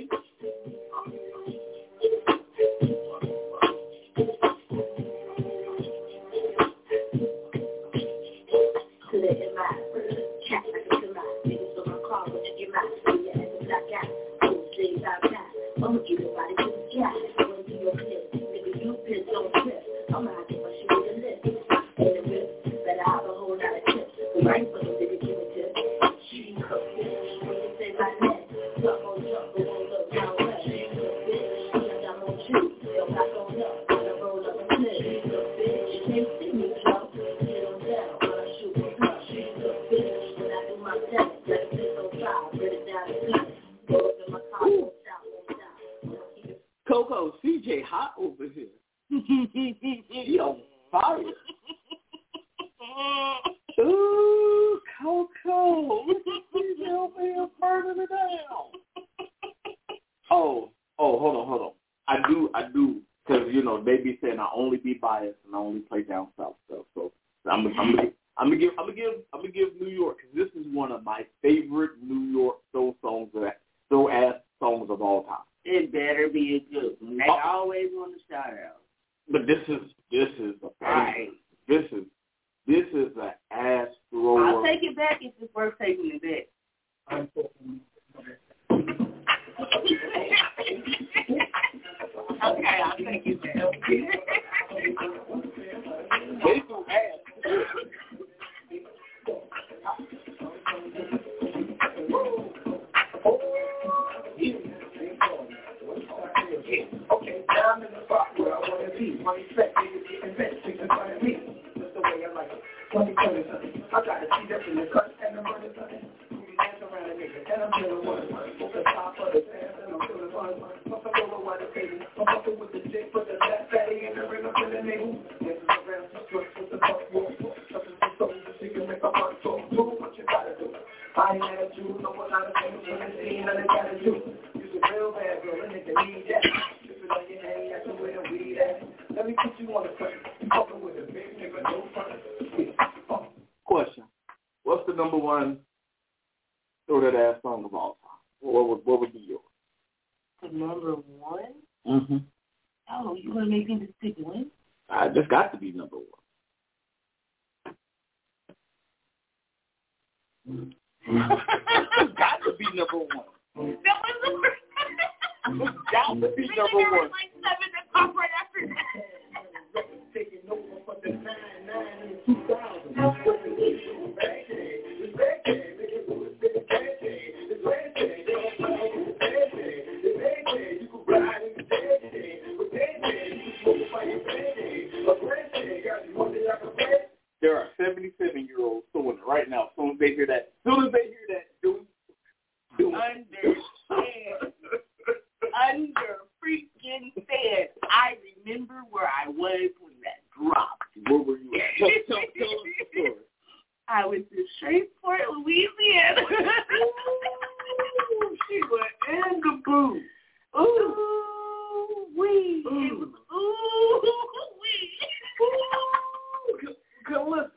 Coco, C J hot over here. She on fire. Ooh, Coco. Look at C J over here burning it down. Oh, oh, hold on, hold on. I do, I do, because, you know, they be saying I only be biased and I only play down south stuff. So I'm, I'm, I'm, I'm gonna give, I'm gonna give, I'm gonna give New York, because this is one of my favorite New York soul songs, that soul ass songs of all time. It better be a good one. They oh. always want to shout out. But this is this is a right. This is this is an ass thrower. I'll take it back if it's worth taking it back. Okay, I'll take it back. They do ass. Okay, now I'm in the spot where I want to be. One respect, niggas getting bent, six in front of me. That's the way I like it. Let me tell you something. I got to see that in the cut and I'm running something. We dance around a nigga and I'm feeling one. Book the top for the dance and I'm feeling fun. Fuck up over while the table. I'm fucking with the dick, put the left fatty in the ring up in the nigga. This is around some drugs with the fuck war. Something for soul, so you can make a heart talk. Do what you gotta do. I ain't had a Jew, no one out of things when I see nothing gotta do. You're a real bad girl, and nigga need that. Let me put you on the front. You fucking with a big nigga, no front. Question: what's the number one throw that ass song of all time? What would what would be yours? The number one? Mm-hmm. Oh, you want to make me just pick one? I just got to be number one. It's got to be number one. That was the first. It's got to be number one. Like seven that pop right after that. Taking over for the nine nine in two thousand. It's bad day. It's bad day. It's bad day. It's bad day. It's bad day. It's bad day. You can ride in the bad day. But bad day, you can smoke by your bad day. But bad day, got you one day like a bad. There are seventy-seven-year-olds doing it right now. As soon as they hear that, as soon as they hear that, do do it. Understand. Under freaking stand. I remember where I was when that dropped. Where were you at? Tell, tell, tell us the story. I was in Shreveport, Louisiana. Ooh, she went in the booth. Ooh, wee. It was ooh, wee. Ooh, good listen.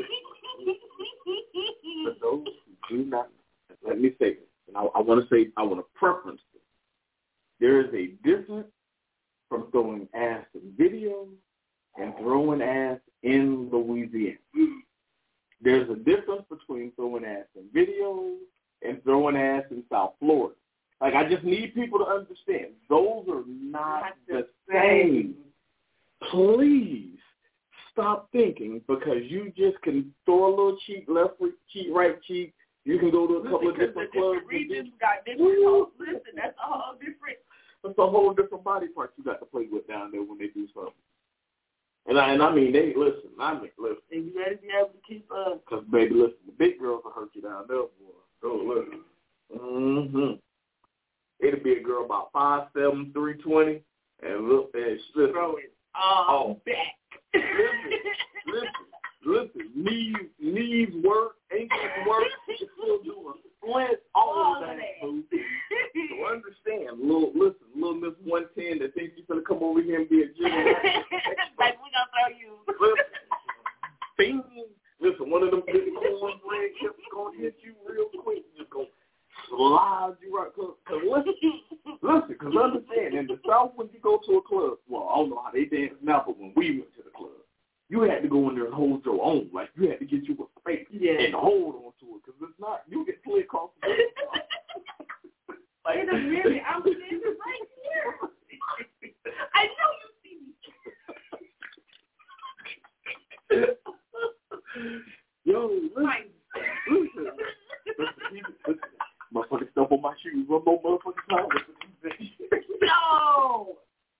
For those who do not, let me say this, and I, I want to say, I want to preference this. There is a difference from throwing ass in videos and throwing ass in Louisiana. There's a difference between throwing ass in videos and throwing ass in South Florida. Like, I just need people to understand, those are not, not the same. please stop thinking because you just can throw a little cheek, left cheek, right cheek. You can go to a couple of different clubs. Regions got different hoes. Listen, that's a whole different. That's a whole different body part you got to play with down there when they do something. And I and I mean, they listen. I mean, listen. And you gotta be able to keep up. Cause baby, listen, the big girls will hurt you down there, boy. Oh, listen. Mm-hmm. It'll be a girl about five seven, three twenty, and look and listen. Throw it all back. Listen, listen, listen. Knees, knees work, ankles work. You can still do a splint, all of that. So understand, little listen, little Miss one ten that thinks you're gonna come over here and be a gym. Like we gonna throw you. Listen, bing. Listen, one of them big cornbread hips gonna hit you real quick. Just gonna slide you right. Cause, cause listen, listen, cause understand, in the South when you go to a club, well, I don't know how they dance now, but when we went to the club, you had to go in there and hold your own. Like you had to get you a space yeah. and hold on to it, cause if not, you get slid across the floor. Like, it is really, I'm standing right here. I know you see me. Yo, listen, listen, listen, listen, motherfucking stuff on my shoes. One more motherfucking time. No.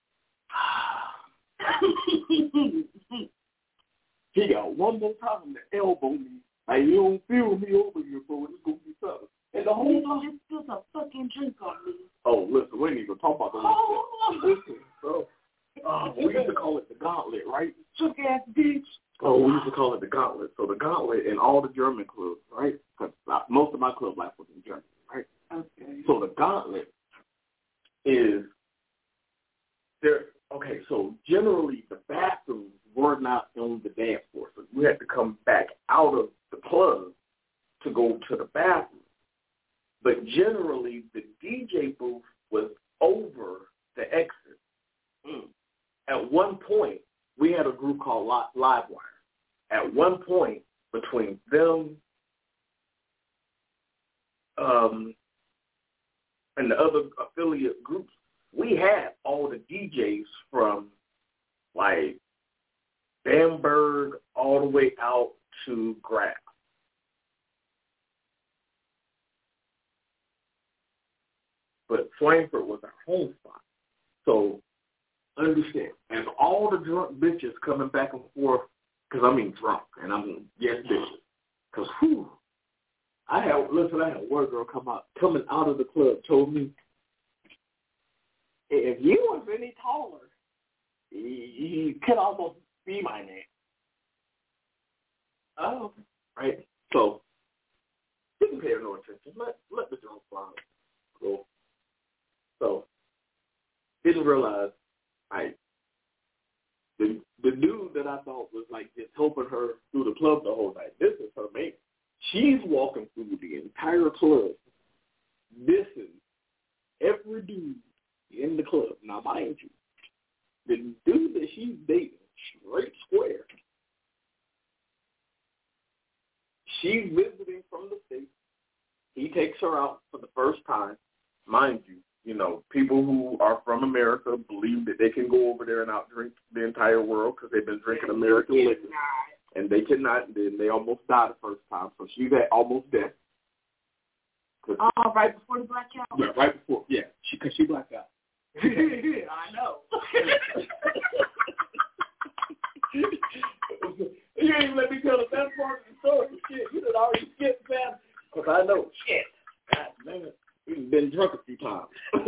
He got one more time to elbow me. Like, you don't feel me over here, bro. It's going to be something. And the whole time. Just spill a fucking drink on me. Oh, listen, we ain't even talk about the Oh. Listen, bro. Uh, we used to call it the gauntlet, right? Took ass bitch. Oh, we used to call it the gauntlet. So the gauntlet in all the German clubs, right? Because most of my club life was in Germany, right? Okay. So the gauntlet is there. Okay, so generally the bathrooms were not on the dance floor, so you had to come back out of the club to go to the bathroom. But generally, the D J booth was over the exit. Mm. At one point, we had a group called Livewire. At one point, between them um, and the other affiliate groups, we had all the D Js from, like, Bamberg all the way out to Graz. But Frankfurt was our home spot. So, understand, as all the drunk bitches coming back and forth, because I mean drunk, and I mean, yes, bitches. Because, whew, I had, listen, I had one girl come out, coming out of the club, told me, if you was any taller, you could almost be my name. Oh, right. So, didn't pay her no attention. Let, let the drunk fly. Cool. So, didn't realize, I, the, the dude that I thought was like just helping her through the club the whole night, this is her mate. She's walking through the entire club, dissing every dude in the club. Now, mind you, the dude that she's dating, straight square, she's visiting from the States. He takes her out for the first time. Mind you, you know, people who are from America believe that they can go over there and outdrink the entire world because they've been drinking American liquor. And they cannot, and they almost died the first time. So she's at almost death. Oh, right before the blackout? Yeah, right before. Yeah, because she, she blacked out. I know. You didn't even let me tell the best part of the story. Shit, you done already skipped that. Because I know. Shit. God, man. We've been drunk a few times.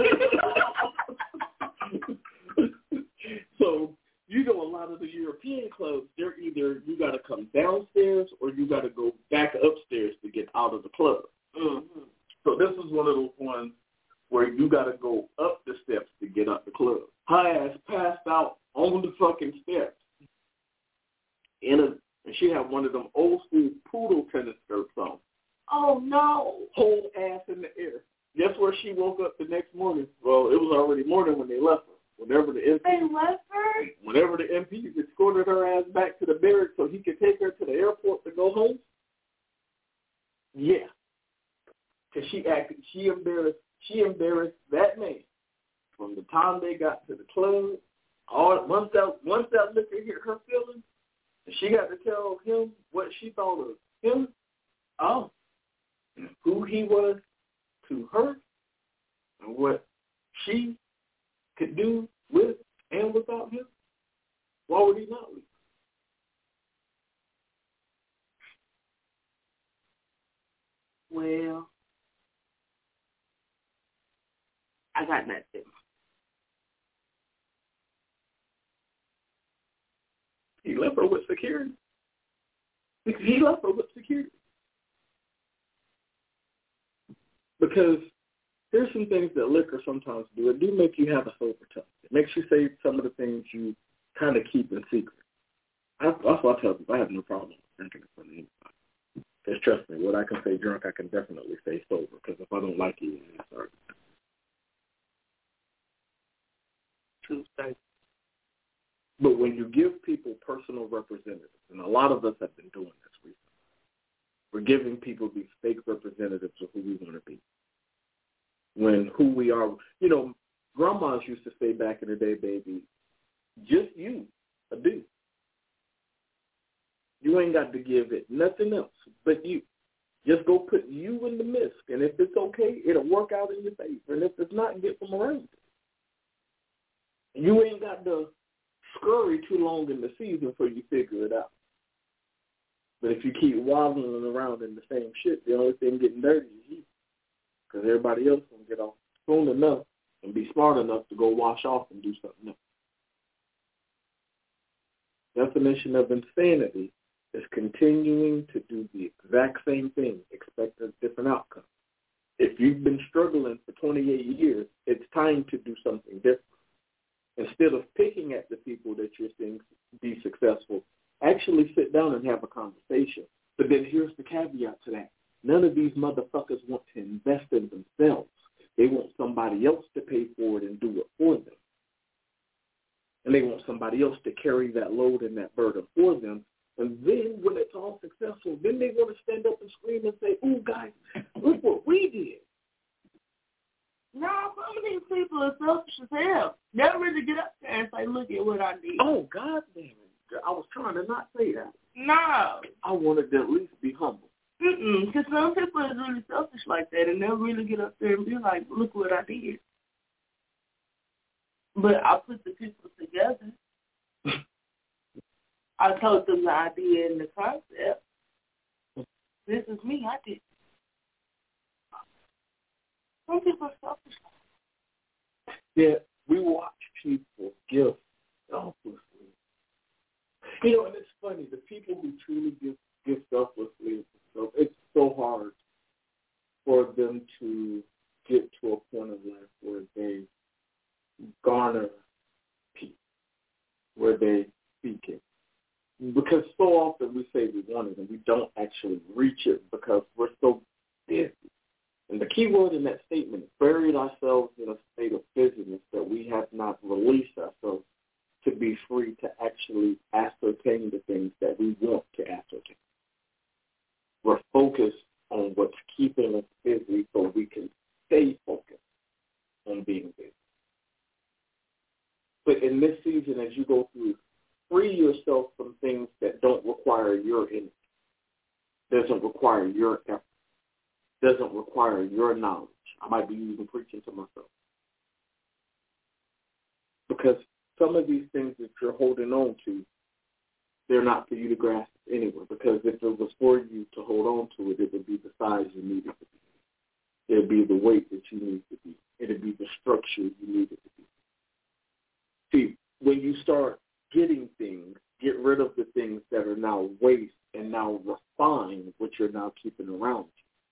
So, you know, a lot of the European clubs, they're either you got to come downstairs or you got to go back upstairs to get out of the club. Mm-hmm. So this is one of those ones where you got to go up the steps to get up the club. Her ass passed out on the fucking steps. In a, and she had one of them old school poodle tennis skirts on. Oh, no. Whole ass in the air. Guess where she woke up the next morning? Well, it was already morning when they left her. Whenever the M P, they left her? Whenever the M P escorted her ass back to the barracks so he could take her to the airport to go home. Yeah. Because she acted, she embarrassed, she embarrassed that man from the time they got to the club all once that once that liquor hit her feelings, and she got to tell him what she thought of him, oh, and who he was to her, and what she could do with and without him, why would he not leave? Well, I got nothing. He left her with security. He left her with security. Because there's some things that liquor sometimes do. It do make you have a sober tongue. It makes you say some of the things you kind of keep in secret. I, that's what I tell people. I have no problem drinking in front of anybody. Because trust me, what I can say drunk, I can definitely say sober. Because if I don't like you, I'm sorry. True story. But when you give people personal representatives, and a lot of us have been doing this recently, we're giving people these fake representatives of who we want to be. When who we are, you know, grandmas used to say back in the day, baby, just you, a dude. You ain't got to give it nothing else but you. Just go put you in the midst, and if it's okay, it'll work out in your favor. And if it's not, get from around it. You ain't got to scurry too long in the season before you figure it out. But if you keep waddling around in the same shit, the only thing getting dirty is you. Because everybody else will get off soon enough and be smart enough to go wash off and do something else. Definition of insanity is continuing to do the exact same thing, expect a different outcome. If you've been struggling for twenty-eight years, it's time to do something different. Instead of picking at the people that you're seeing be successful, actually sit down and have a conversation. But then here's the caveat to that. None of these motherfuckers want to invest in themselves. They want somebody else to pay for it and do it for them. And they want somebody else to carry that load and that burden for them. And then when it's all successful, then they want to stand up and scream and say, "Ooh, guys, look what we did." No, some of these people are selfish as hell. They'll really get up there and say, "Look at what I did." Oh, God damn it. I was trying to not say that. No. I wanted to at least be humble. Mm-mm, because some people are really selfish like that, and they'll really get up there and be like, "Look what I did." But I put the people together. I told them the idea and the concept. This is me. I did. Some people are selfish. Yeah, we watch people give selflessly. You know, and it's funny, the people who truly give, give selflessly, it's so hard for them to get to a point of life where they garner peace, where they seek it. Because so often we say we want it and we don't actually reach it because we're so busy. And the key word in that statement is buried ourselves in a state of busyness that we have not released ourselves to be free to actually ascertain the things that we want to ascertain. We're focused on what's keeping us busy so we can stay focused on being busy. But in this season, as you go through, free yourself from things that don't require your energy, doesn't require your effort, doesn't require your knowledge. I might be even preaching to myself. Because some of these things that you're holding on to, they're not for you to grasp anyway. Because if it was for you to hold on to it, it would be the size you need it to be. It would be the weight that you need to be. It would be the structure you need it to be. See, when you start getting things, get rid of the things that are now waste and now refine what you're now keeping around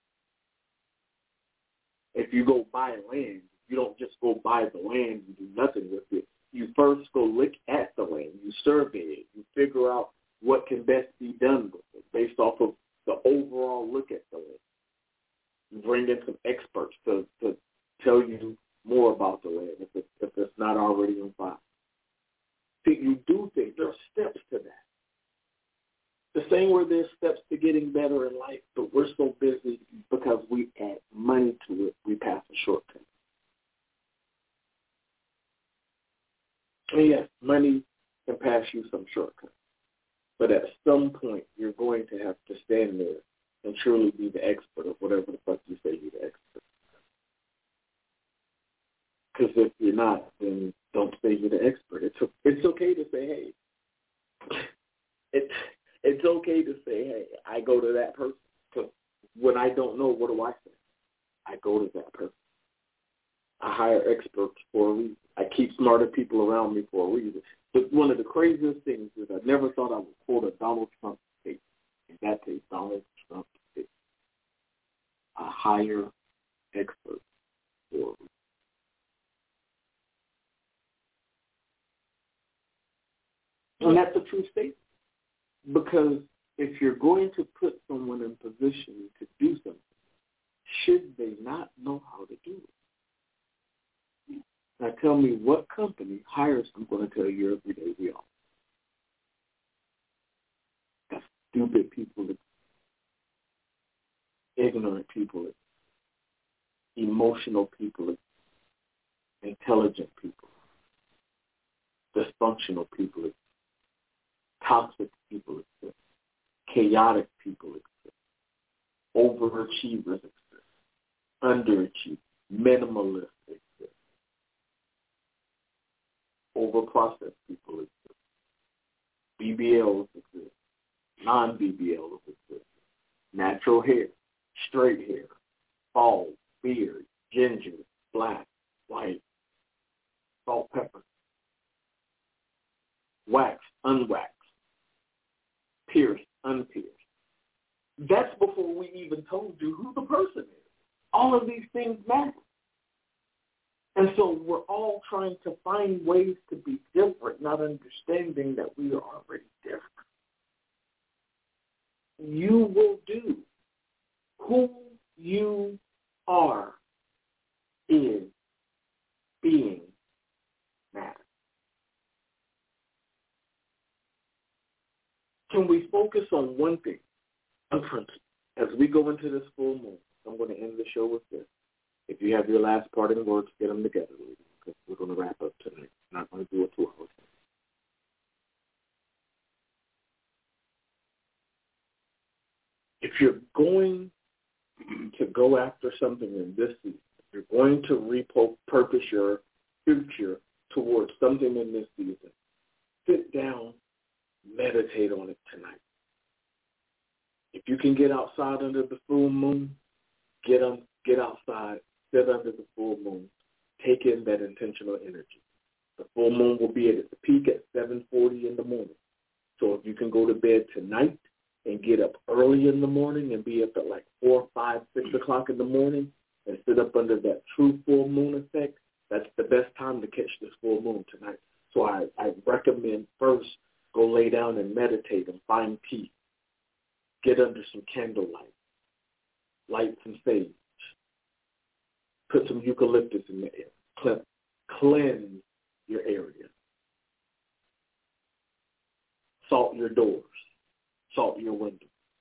you. If you go buy land, you don't just go buy the land and do nothing with it. You first go look at the land. You survey it. You figure out what can best be done with it based off of the overall look at the land. You bring in some experts to, to tell you more about the land if it's, if it's not already on file. See, you do things. There are steps to that. The same way there's steps to getting better in life, but we're so busy because we add money to it, we pass a shortcut. And yes, Money can pass you some shortcuts. But at some point, you're going to have to stand there and truly be the expert of whatever the fuck you say you're the expert. Because if you're not, then don't say you're the expert. It's it's okay to say, hey. It's it's okay to say, hey, I go to that person. Because when I don't know, what do I say? I go to that person. I hire experts for a reason. I keep smarter people around me for a reason. But one of the craziest things is I never thought I would quote a Donald Trump statement. And that is Donald Trump statement. I hire experts for a reason. And that's a true statement. Because if you're going to put someone in position to do something, should they not know how to do it? Now tell me what company hires, I'm going to tell you every day we are. That's stupid people, ignorant people, emotional people, intelligent people, dysfunctional people, toxic people exist, chaotic people exist, overachievers exist, underachievers, minimalists exist, overprocessed people exist, B B Ls exist, non-B B Ls exist, natural hair, straight hair, bald, beard, ginger, black, white, salt, pepper, wax, unwaxed, pierced, unpierced. That's before we even told you who the person is. All of these things matter. And so we're all trying to find ways to be different, not understanding that we are already different. You will do. Who you are is being matter. Can we focus on one thing, a principle? As we go into this full moon, I'm going to end the show with this. If you have your last parting words, get them together, because we're going to wrap up tonight. We're not going to do a two-hour thing. If you're going to go after something in this season, if you're going to repurpose your future towards something in this season, sit down, meditate on it tonight. If you can get outside under the full moon, get on, get outside, sit under the full moon, take in that intentional energy. The full moon will be at its peak at seven forty in the morning. So if you can go to bed tonight and get up early in the morning and be up at like four, five, six o'clock in the morning and sit up under that true full moon effect, that's the best time to catch this full moon tonight. So I, I recommend first go lay down and meditate and find peace. Get under some candlelight. Light some sage. Put some eucalyptus in the air. Cleanse your area. Salt your doors. Salt your windows.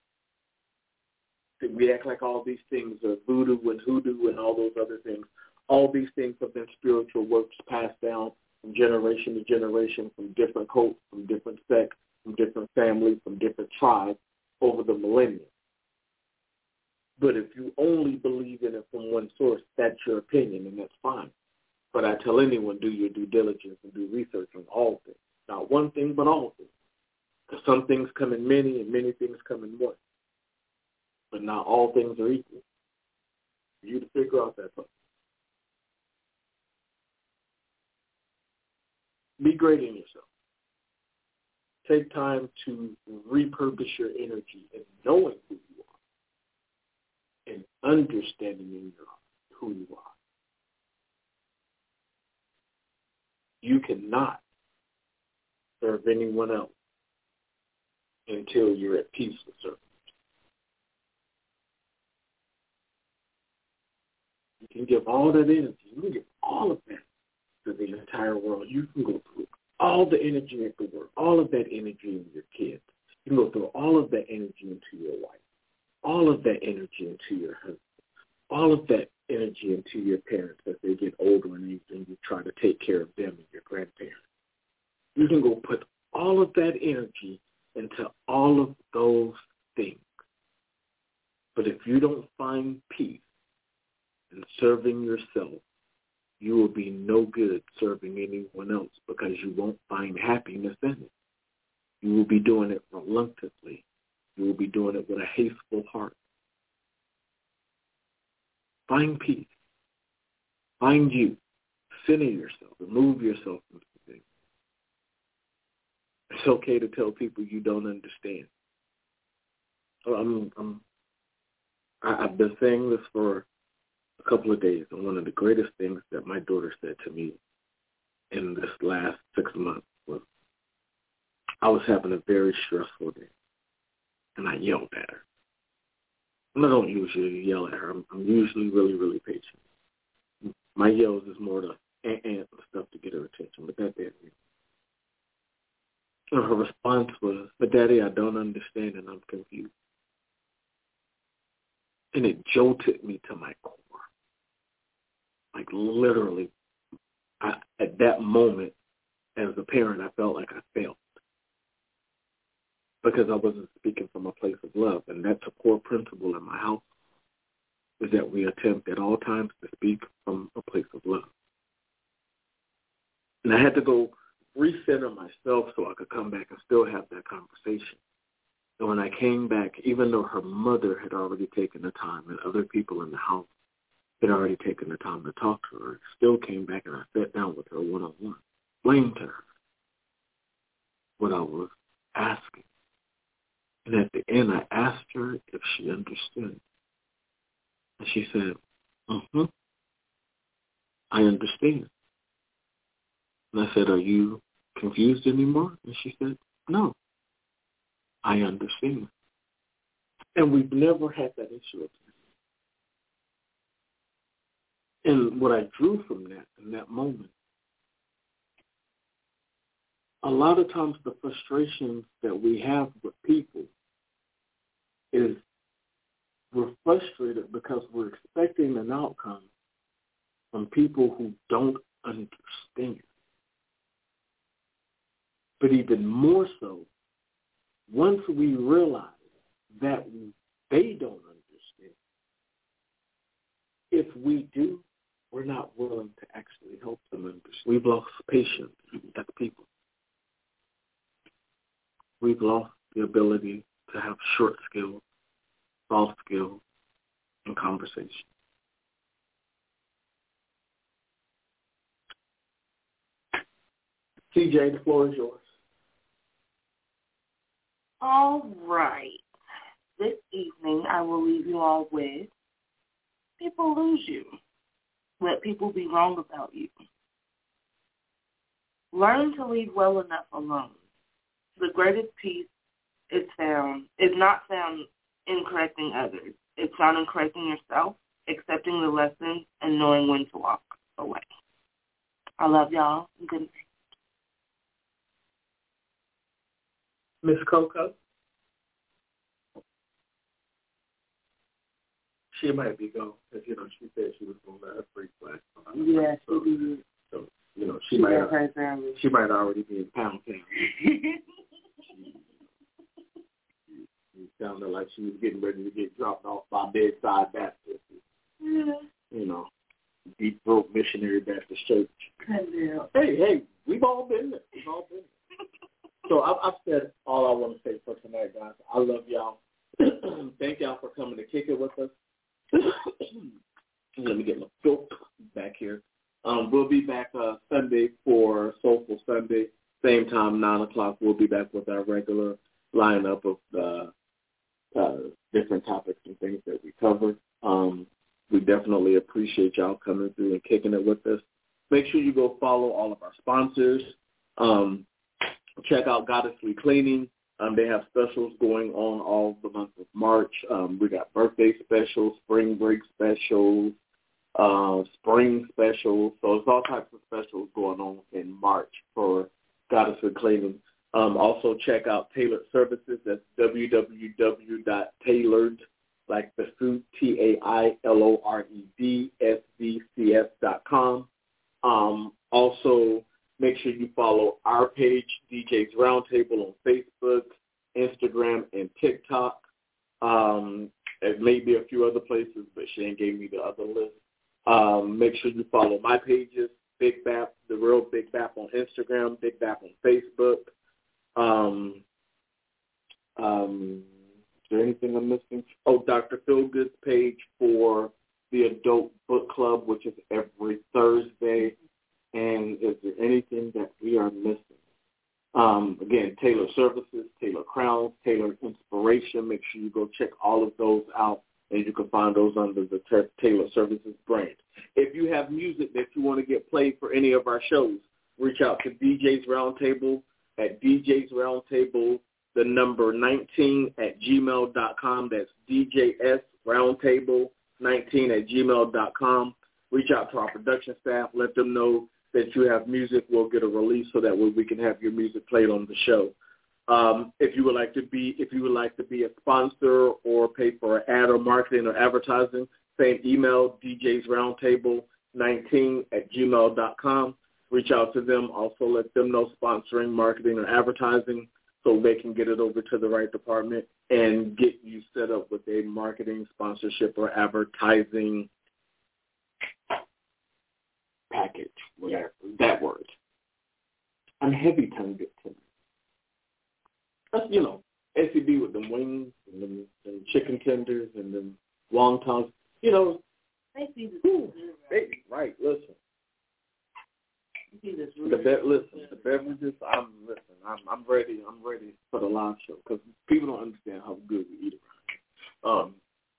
We act like all these things are voodoo and hoodoo and all those other things. All these things have been spiritual works passed down from generation to generation, from different cults, from different sects, from different families, from different tribes over the millennia. But if you only believe in it from one source, that's your opinion, and that's fine. But I tell anyone, do your due diligence and do research on all things. Not one thing, but all things. Because some things come in many, and many things come in one. But not all things are equal. For you to figure out that part. Be great in yourself. Take time to repurpose your energy in knowing who you are and understanding in your, who you are. You cannot serve anyone else until you're at peace with serving. You can give all that energy. You can give all of that to the entire world. You can go through all the energy into the work, all of that energy in your kids. You can go through all of that energy into your wife, all of that energy into your husband, all of that energy into your parents as they get older and age and you try to take care of them and your grandparents. energy into all of those things. But if you don't find peace in serving yourself, you will be no good serving anyone else because you won't find happiness in it. You will be doing it reluctantly. You will be doing it with a hasteful heart. Find peace. Find you. Center yourself. Remove yourself from things. It's okay to tell people you don't understand. I'm, I'm, I've been saying this for a couple of days, and one of the greatest things that my daughter said to me in this last six months was, I was having a very stressful day, and I yelled at her. And I don't usually yell at her. I'm, I'm usually really, really patient. My yells is more the ant and stuff to get her attention, but that didn't. And her response was, but Daddy, I don't understand and I'm confused. And it jolted me to my core. Like literally, I, at that moment, as a parent, I felt like I failed. Because I wasn't speaking from a place of love. And that's a core principle in my house, is that we attempt at all times to speak from a place of love. And I had to go recenter myself so I could come back and still have that conversation. And when I came back, even though her mother had already taken the time and other people in the house had already taken the time to talk to her, I still came back and I sat down with her one-on-one, explained to her what I was asking. And at the end, I asked her if she understood. And she said, mm-hmm, I understand. And I said, are you confused anymore? And she said, no, I understand. And we've never had that issue again. And what I drew from that in that moment, a lot of times the frustrations that we have with people is we're frustrated because we're expecting an outcome from people who don't understand. But even more so, once we realize that they don't understand, if we do, we're not willing to actually help them understand. We've lost patience as people. We've lost the ability to have short skills, soft skills, and conversation. C J, the floor is yours. All right. This evening, I will leave you all with people lose you. Let people be wrong about you. Learn to leave well enough alone. The greatest peace is found is not found in correcting others. It's found in correcting yourself, accepting the lessons, and knowing when to walk away. I love y'all. Good night. Miss Coco? She might be gone, because, you know, she said she was going to let her free class. Yeah, so, she did. So, you know, she, she might she might already be in Pound Town. she, she sounded like she was getting ready to get dropped off by Bedside Baptist. Yeah. You know, Deep Throat Missionary Baptist Church. Yeah. Hey, hey, we've all been there. We've all been there. So I've, I've said all I want to say for tonight, guys. I love y'all. Thank y'all for coming to kick it with us. Let me get my filth back here. Um, we'll be back uh, Sunday for Soulful Sunday. Same time, nine o'clock. We'll be back with our regular lineup of uh, uh, different topics and things that we cover. Um, we definitely appreciate y'all coming through and kicking it with us. Make sure you go follow all of our sponsors. Um, check out Goddessly Cleaning. Um, they have specials going on all the month of March. Um, we got birthday specials, spring break specials, uh, spring specials. So it's all types of specials going on in March for Goddessly Cleaning. Um, also check out Tailored Services. That's w w w dot tailored, like the food, T A I L O R E D S V C S dot com. Um, also, make sure you follow our page, D J's Roundtable, on Facebook, Instagram, and TikTok. Um, it may be a few other places, but Shane gave me the other list. Um, make sure you follow my pages, Big Bap, The Real Big Bap on Instagram, Big Bap on Facebook. Um, um, is there anything I'm missing? Oh, Doctor Feelgood's page for the Adult Book Club, which is every Thursday. And is there anything that we are missing? Um, again, Taylor Services, Taylor Crowns, Taylor Inspiration. Make sure you go check all of those out, and you can find those under the Taylor Services brand. If you have music that you want to get played for any of our shows, reach out to D J's Roundtable at D J's Roundtable, the number nineteen at gmail dot com. That's D J S Roundtable nineteen at gmail dot com. Reach out to our production staff. Let them know that you have music. We'll get a release so that way we can have your music played on the show. Um, if you would like to be, if you would like to be a sponsor or pay for an ad or marketing or advertising, same email, D J's Roundtable nineteen at gmail dot com. Reach out to them. Also let them know sponsoring, marketing, or advertising so they can get it over to the right department and get you set up with a marketing, sponsorship, or advertising package, whatever, that word. I'm heavy-tongued tonight. That's, you know, S C B with them wings and them, them chicken tenders and them wontons. You know, I see this. Ooh, baby, right, listen. See this The be- listen, the beverages, I'm, listen, I'm, I'm ready, I'm ready for the live show because people don't understand how good we eat around here. Um,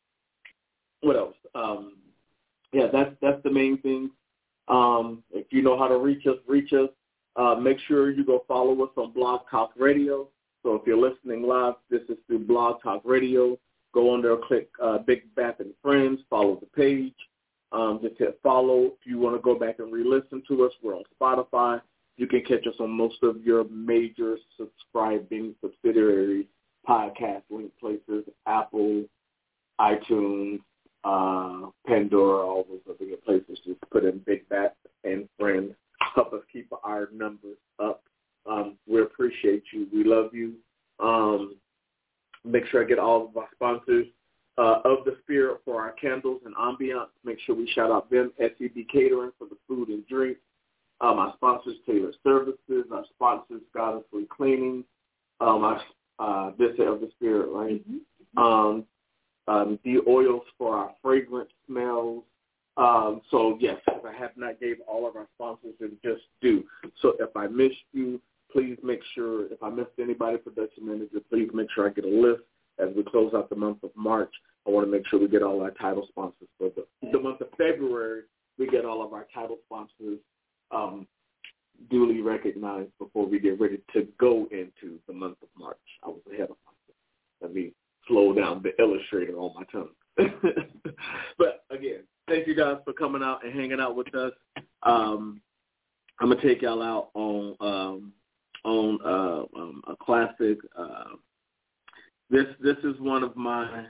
what else? Um, yeah, that's, that's the main thing. Um, if you know how to reach us, reach us. Uh, make sure you go follow us on Blog Talk Radio. So if you're listening live, this is through Blog Talk Radio. Go on there, click uh, Big Bap and Friends, follow the page. Um, just hit follow. If you want to go back and re-listen to us, we're on Spotify. You can catch us on most of your major subscribing subsidiary podcast link places, Apple, iTunes, uh, Pandora, all those other good places. Just put in Big Bap and Friends. Help us keep our numbers up. Um, we appreciate you. We love you. Um, make sure I get all of our sponsors uh, of the Spirit for our candles and ambiance. Make sure we shout out them, S E B Catering for the food and drink. Um, our sponsors, Taylor Services. Our sponsors, Goddessly Cleaning. Um, our uh, Visit of the Spirit, right? Mm-hmm. Um, um, the oils for our fragrance smells. Um, so, yes, if I have not gave all of our sponsors, then just do. So if I missed you, please make sure, if I missed anybody, production manager, please make sure I get a list as we close out the month of March. I want to make sure we get all our title sponsors. For the, the month of February, we get all of our title sponsors um, duly recognized before we get ready to go into the month of March. I was ahead of myself. Let me slow down the illustrator on my tongue. But, again, thank you guys for coming out and hanging out with us. Um, I'm gonna take y'all out on um, on uh, um, a classic. Uh, this this is one of my.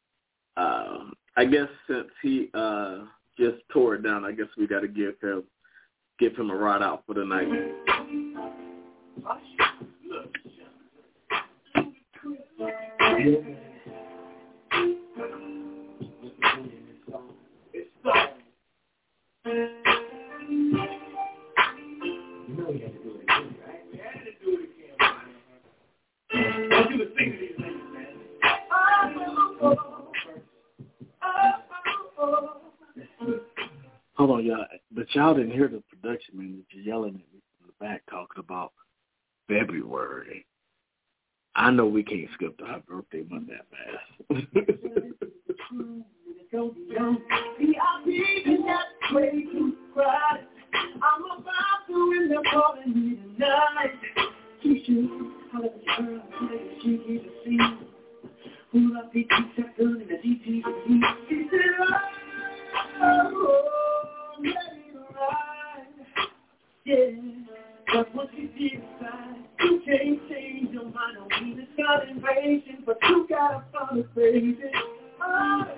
Uh, I guess since he uh, just tore it down, I guess we got to give him give him a ride out for the night. Hold on, y'all. But y'all didn't hear the production manager yelling at me from the back talking about February. I know we can't skip to her birthday month that fast. I'm about to end up calling you tonight. Teach you how to turn she gave a scene. Who loved the keep gun in the D T V? She said, oh, let it ride. Yeah, but once you decide, you can't change your mind. I mean, it's not invasion, but you gotta follow crazy. Oh,